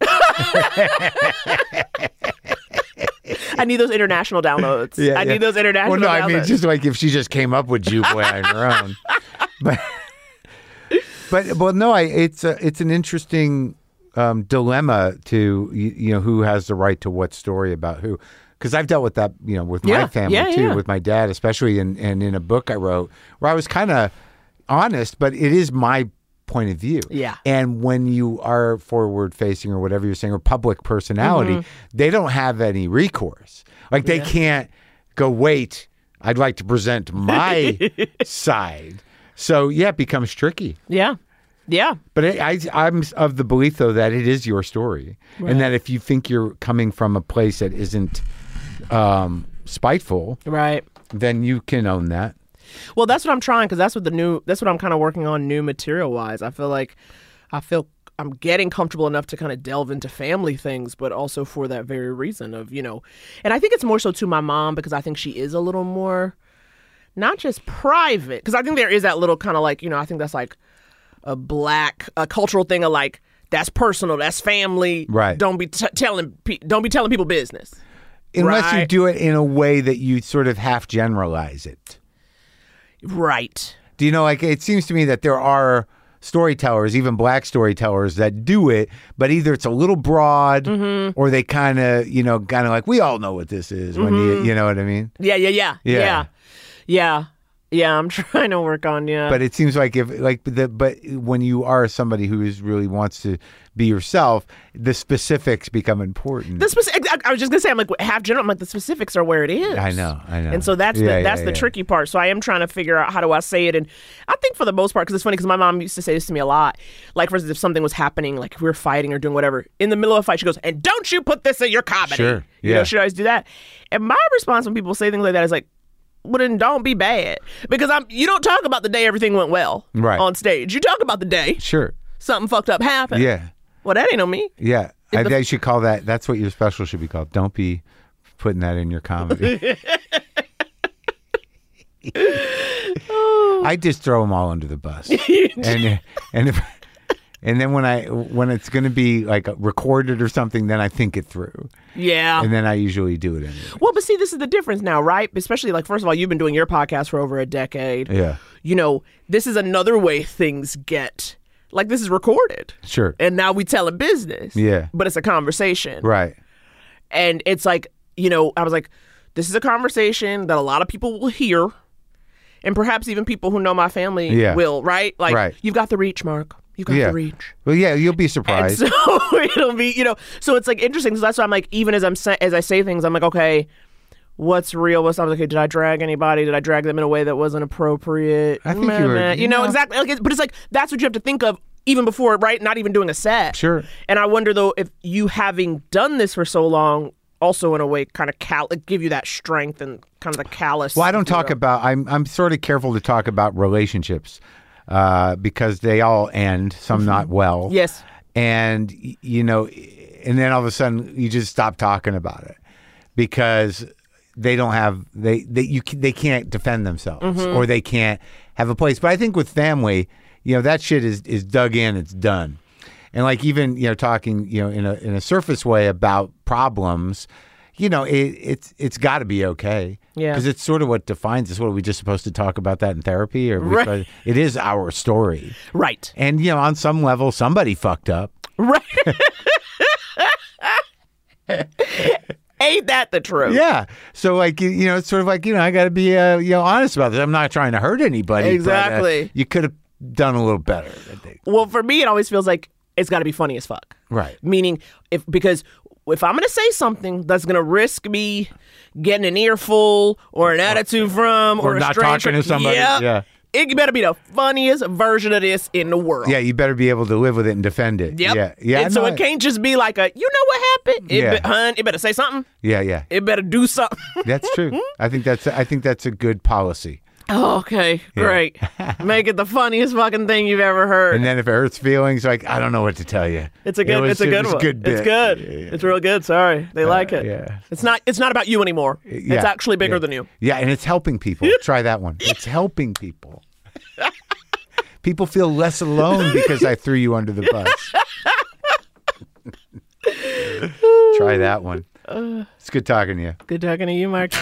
I need those international downloads. I need those international downloads. Well, no, I mean, just like if she just came up with Jew boy on her own. But well, no, it's an interesting dilemma to, you know, who has the right to what story about who. Because I've dealt with that, you know, with my family too, with my dad, especially, and in a book I wrote where I was kind of honest, but it is my point of view. Yeah. And when you are forward facing or whatever you're saying, or public personality, they don't have any recourse. Like they can't go, wait, I'd like to present my side. So yeah, it becomes tricky. Yeah. Yeah. But I'm of the belief, though, that it is your story. Right. And that if you think you're coming from a place that isn't spiteful, right, then you can own that. Well, that's what I'm trying, because that's what I'm kind of working on new material-wise. I feel I'm getting comfortable enough to kind of delve into family things, but also for that very reason of, you know, and I think it's more so to my mom, because I think she is a little more, not just private, because I think there is that little kind of like, you know, I think that's like a cultural thing of like, that's personal, that's family. Right. Don't be telling people business. Unless you do it in a way that you sort of half generalize it. Right. Do you know, like, it seems to me that there are storytellers, even black storytellers, that do it, but either it's a little broad or they kind of like, we all know what this is when you know what I mean? Yeah. Yeah, I'm trying to work on But it seems like but when you are somebody who really wants to be yourself, the specifics become important. I was just gonna say, I'm like half general. I'm like, the specifics are where it is. I know. And so that's the tricky part. So I am trying to figure out how do I say it. And I think for the most part, because it's funny, because my mom used to say this to me a lot. Like, for instance, if something was happening, like if we were fighting or doing whatever, in the middle of a fight, she goes, "And don't you put this in your comedy?" Sure. Yeah. You know, she always do that. And my response when people say things like that is like, well, then don't be bad, because you don't talk about the day everything went well on stage. You talk about the day. Sure. Something fucked up happened. Yeah. Well, that ain't on me. Yeah. They should call that. That's what your special should be called. Don't be putting that in your comedy. I just throw them all under the bus. And then when it's going to be like recorded or something, then I think it through. Yeah. And then I usually do it anyway. Well, but see, this is the difference now, right? Especially, like, first of all, you've been doing your podcast for over a decade. Yeah. You know, this is another way things get, like, this is recorded. Sure. And now we tell a business. Yeah. But it's a conversation. Right. And it's like, you know, I was like, this is a conversation that a lot of people will hear. And perhaps even people who know my family will, right? Like, you've got the reach, Mark. You got the reach. Well, yeah, you'll be surprised. And so it'll be, you know, so it's like interesting. So that's why I'm like, even as I say things, I'm like, okay, what's real? What's not? Okay, did I drag anybody? Did I drag them in a way that wasn't appropriate? I think you were. You know, exactly. Like, but it's like, that's what you have to think of even before, right? Not even doing a set. Sure. And I wonder, though, if you having done this for so long, also in a way kind of give you that strength and kind of the callous. Well, I don't talk about. I'm sort of careful to talk about relationships because they all end, some not well. Yes. And and then all of a sudden you just stop talking about it because they don't have they can't defend themselves or they can't have a place. But I think with family, that shit is dug in, it's done. And like even talking in a surface way about problems, it's got to be okay. Yeah, because it's sort of what defines us. What, are we just supposed to talk about that in therapy, or right. It is our story, right? And on some level, somebody fucked up, right? Ain't that the truth? Yeah. So like it's sort of like I got to be honest about this. I'm not trying to hurt anybody. Exactly. But, you could have done a little better, I think. Well, for me, it always feels like it's got to be funny as fuck. Right. Meaning, because if I'm going to say something that's going to risk me getting an earful or an attitude from or a not stranger, talking to somebody. Yeah. It better be the funniest version of this in the world. Yeah, you better be able to live with it and defend it. Yep. Yeah. And so it can't just be like what happened? It better say something. Yeah. It better do something. That's true. I think that's a good policy. Oh, okay, great. Make it the funniest fucking thing you've ever heard. And then if it hurts feelings, like, I don't know what to tell you. It's a good one. It's good. It's good. Yeah. It's real good. Sorry, they like it. Yeah. It's not about you anymore. Yeah. It's actually bigger than you. Yeah, and it's helping people. Try that one. It's helping people. People feel less alone because I threw you under the bus. Try that one. It's good talking to you. Good talking to you, Mark.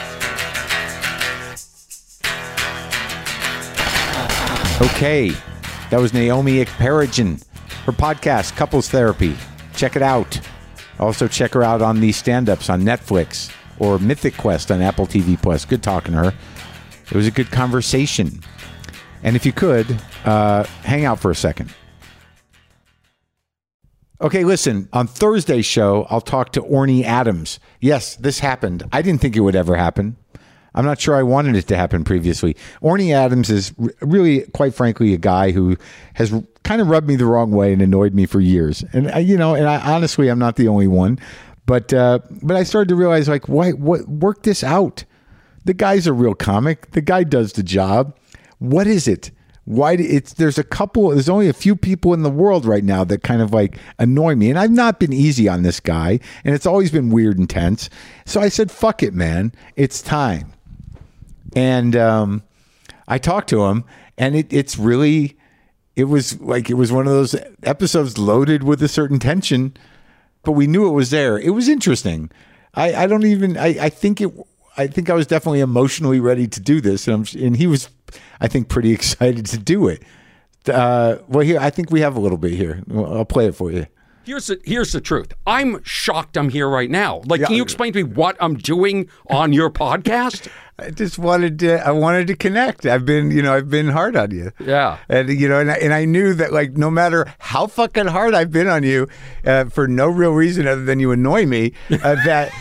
Okay, that was Naomi Ekperigin. Her podcast, Couples Therapy. Check it out. Also, check her out on the stand-ups on Netflix or Mythic Quest on Apple TV+. Good talking to her. It was a good conversation. And if you could, hang out for a second. Okay, listen, on Thursday's show, I'll talk to Orny Adams. Yes, this happened. I didn't think it would ever happen. I'm not sure I wanted it to happen previously. Orny Adams is really, quite frankly, a guy who has kind of rubbed me the wrong way and annoyed me for years. And I honestly, I'm not the only one. But I started to realize, like, work this out. The guy's a real comic. The guy does the job. What is it? There's only a few people in the world right now that kind of like annoy me. And I've not been easy on this guy. And it's always been weird and tense. So I said, fuck it, man. It's time. And I talked to him, and it was one of those episodes loaded with a certain tension, but we knew it was there. It was interesting. I think I was definitely emotionally ready to do this, and he was, I think, pretty excited to do it. Here, I think we have a little bit here. I'll play it for you. Here's the truth. I'm shocked I'm here right now. Like, can you explain to me what I'm doing on your podcast? I just wanted to connect. I've been hard on you. Yeah. And I knew that, like, no matter how fucking hard I've been on you, for no real reason other than you annoy me, that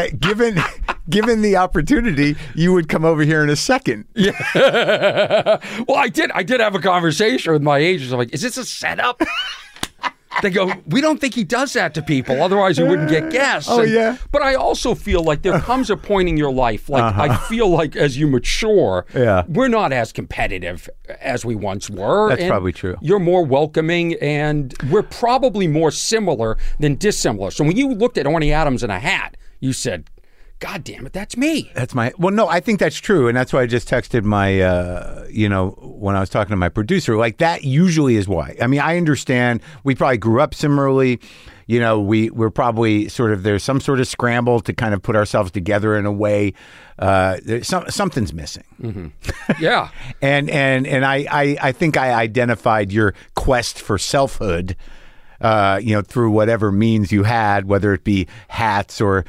given the opportunity, you would come over here in a second. Yeah. Well, I did have a conversation with my agents. I'm like, is this a setup? They go, we don't think he does that to people. Otherwise, he wouldn't get guests. Oh, yeah. But I also feel like there comes a point in your life, like I feel like as you mature, we're not as competitive as we once were. That's probably true. You're more welcoming, and we're probably more similar than dissimilar. So when you looked at Orny Adams in a hat, you said, God damn it, that's me. Well, no, I think that's true. And that's why I just texted my, when I was talking to my producer, like, that usually is why. I mean, I understand we probably grew up similarly. We're probably there's some sort of scramble to kind of put ourselves together in a way. Something's missing. Mm-hmm. Yeah. and I think I identified your quest for selfhood, through whatever means you had, whether it be hats or,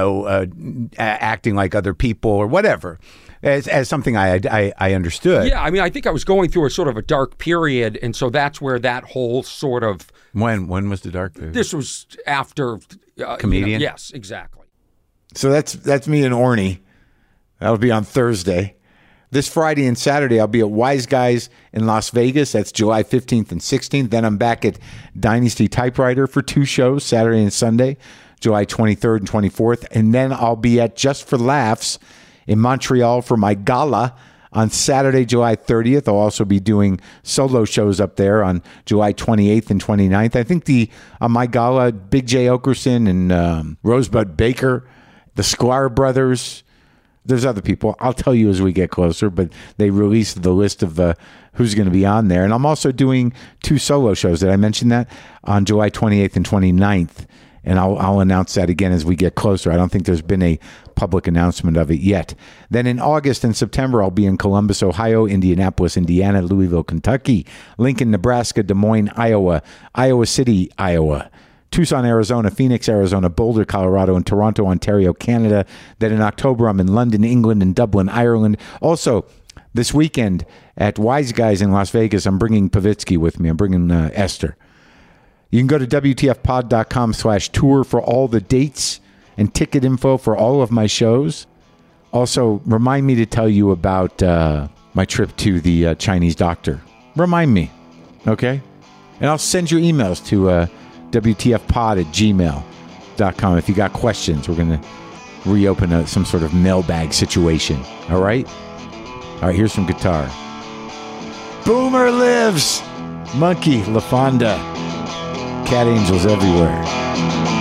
acting like other people or whatever, as something I understood. Yeah, I mean, I think I was going through a sort of a dark period, and so that's where that whole sort of... When was the dark period? This was after... Comedian? Yes, exactly. So that's me and Orny. That'll be on Thursday. This Friday and Saturday, I'll be at Wise Guys in Las Vegas. That's July 15th and 16th. Then I'm back at Dynasty Typewriter for 2 shows, Saturday and Sunday, July 23rd and 24th. And then I'll be at Just for Laughs in Montreal for my gala on Saturday, July 30th. I'll also be doing solo shows up there on July 28th and 29th. I think on my gala, Big J. Okerson and Rosebud Baker, the Squire Brothers. There's other people. I'll tell you as we get closer, but they released the list of who's going to be on there. And I'm also doing 2 solo shows. Did I mention that? On July 28th and 29th. And I'll announce that again as we get closer. I don't think there's been a public announcement of it yet. Then in August and September, I'll be in Columbus, Ohio, Indianapolis, Indiana, Louisville, Kentucky, Lincoln, Nebraska, Des Moines, Iowa, Iowa City, Iowa, Tucson, Arizona, Phoenix, Arizona, Boulder, Colorado, and Toronto, Ontario, Canada. Then in October, I'm in London, England, and Dublin, Ireland. Also, this weekend at Wise Guys in Las Vegas, I'm bringing Pavitsky with me. I'm bringing Esther. You can go to WTFpod.com/tour for all the dates and ticket info for all of my shows. Also, remind me to tell you about my trip to the Chinese doctor. Remind me, okay? And I'll send you emails to WTFpod@gmail.com. If you got questions, we're going to reopen some sort of mailbag situation. All right? All right, here's some guitar. Boomer lives! Monkey, La Fonda. Cat angels everywhere.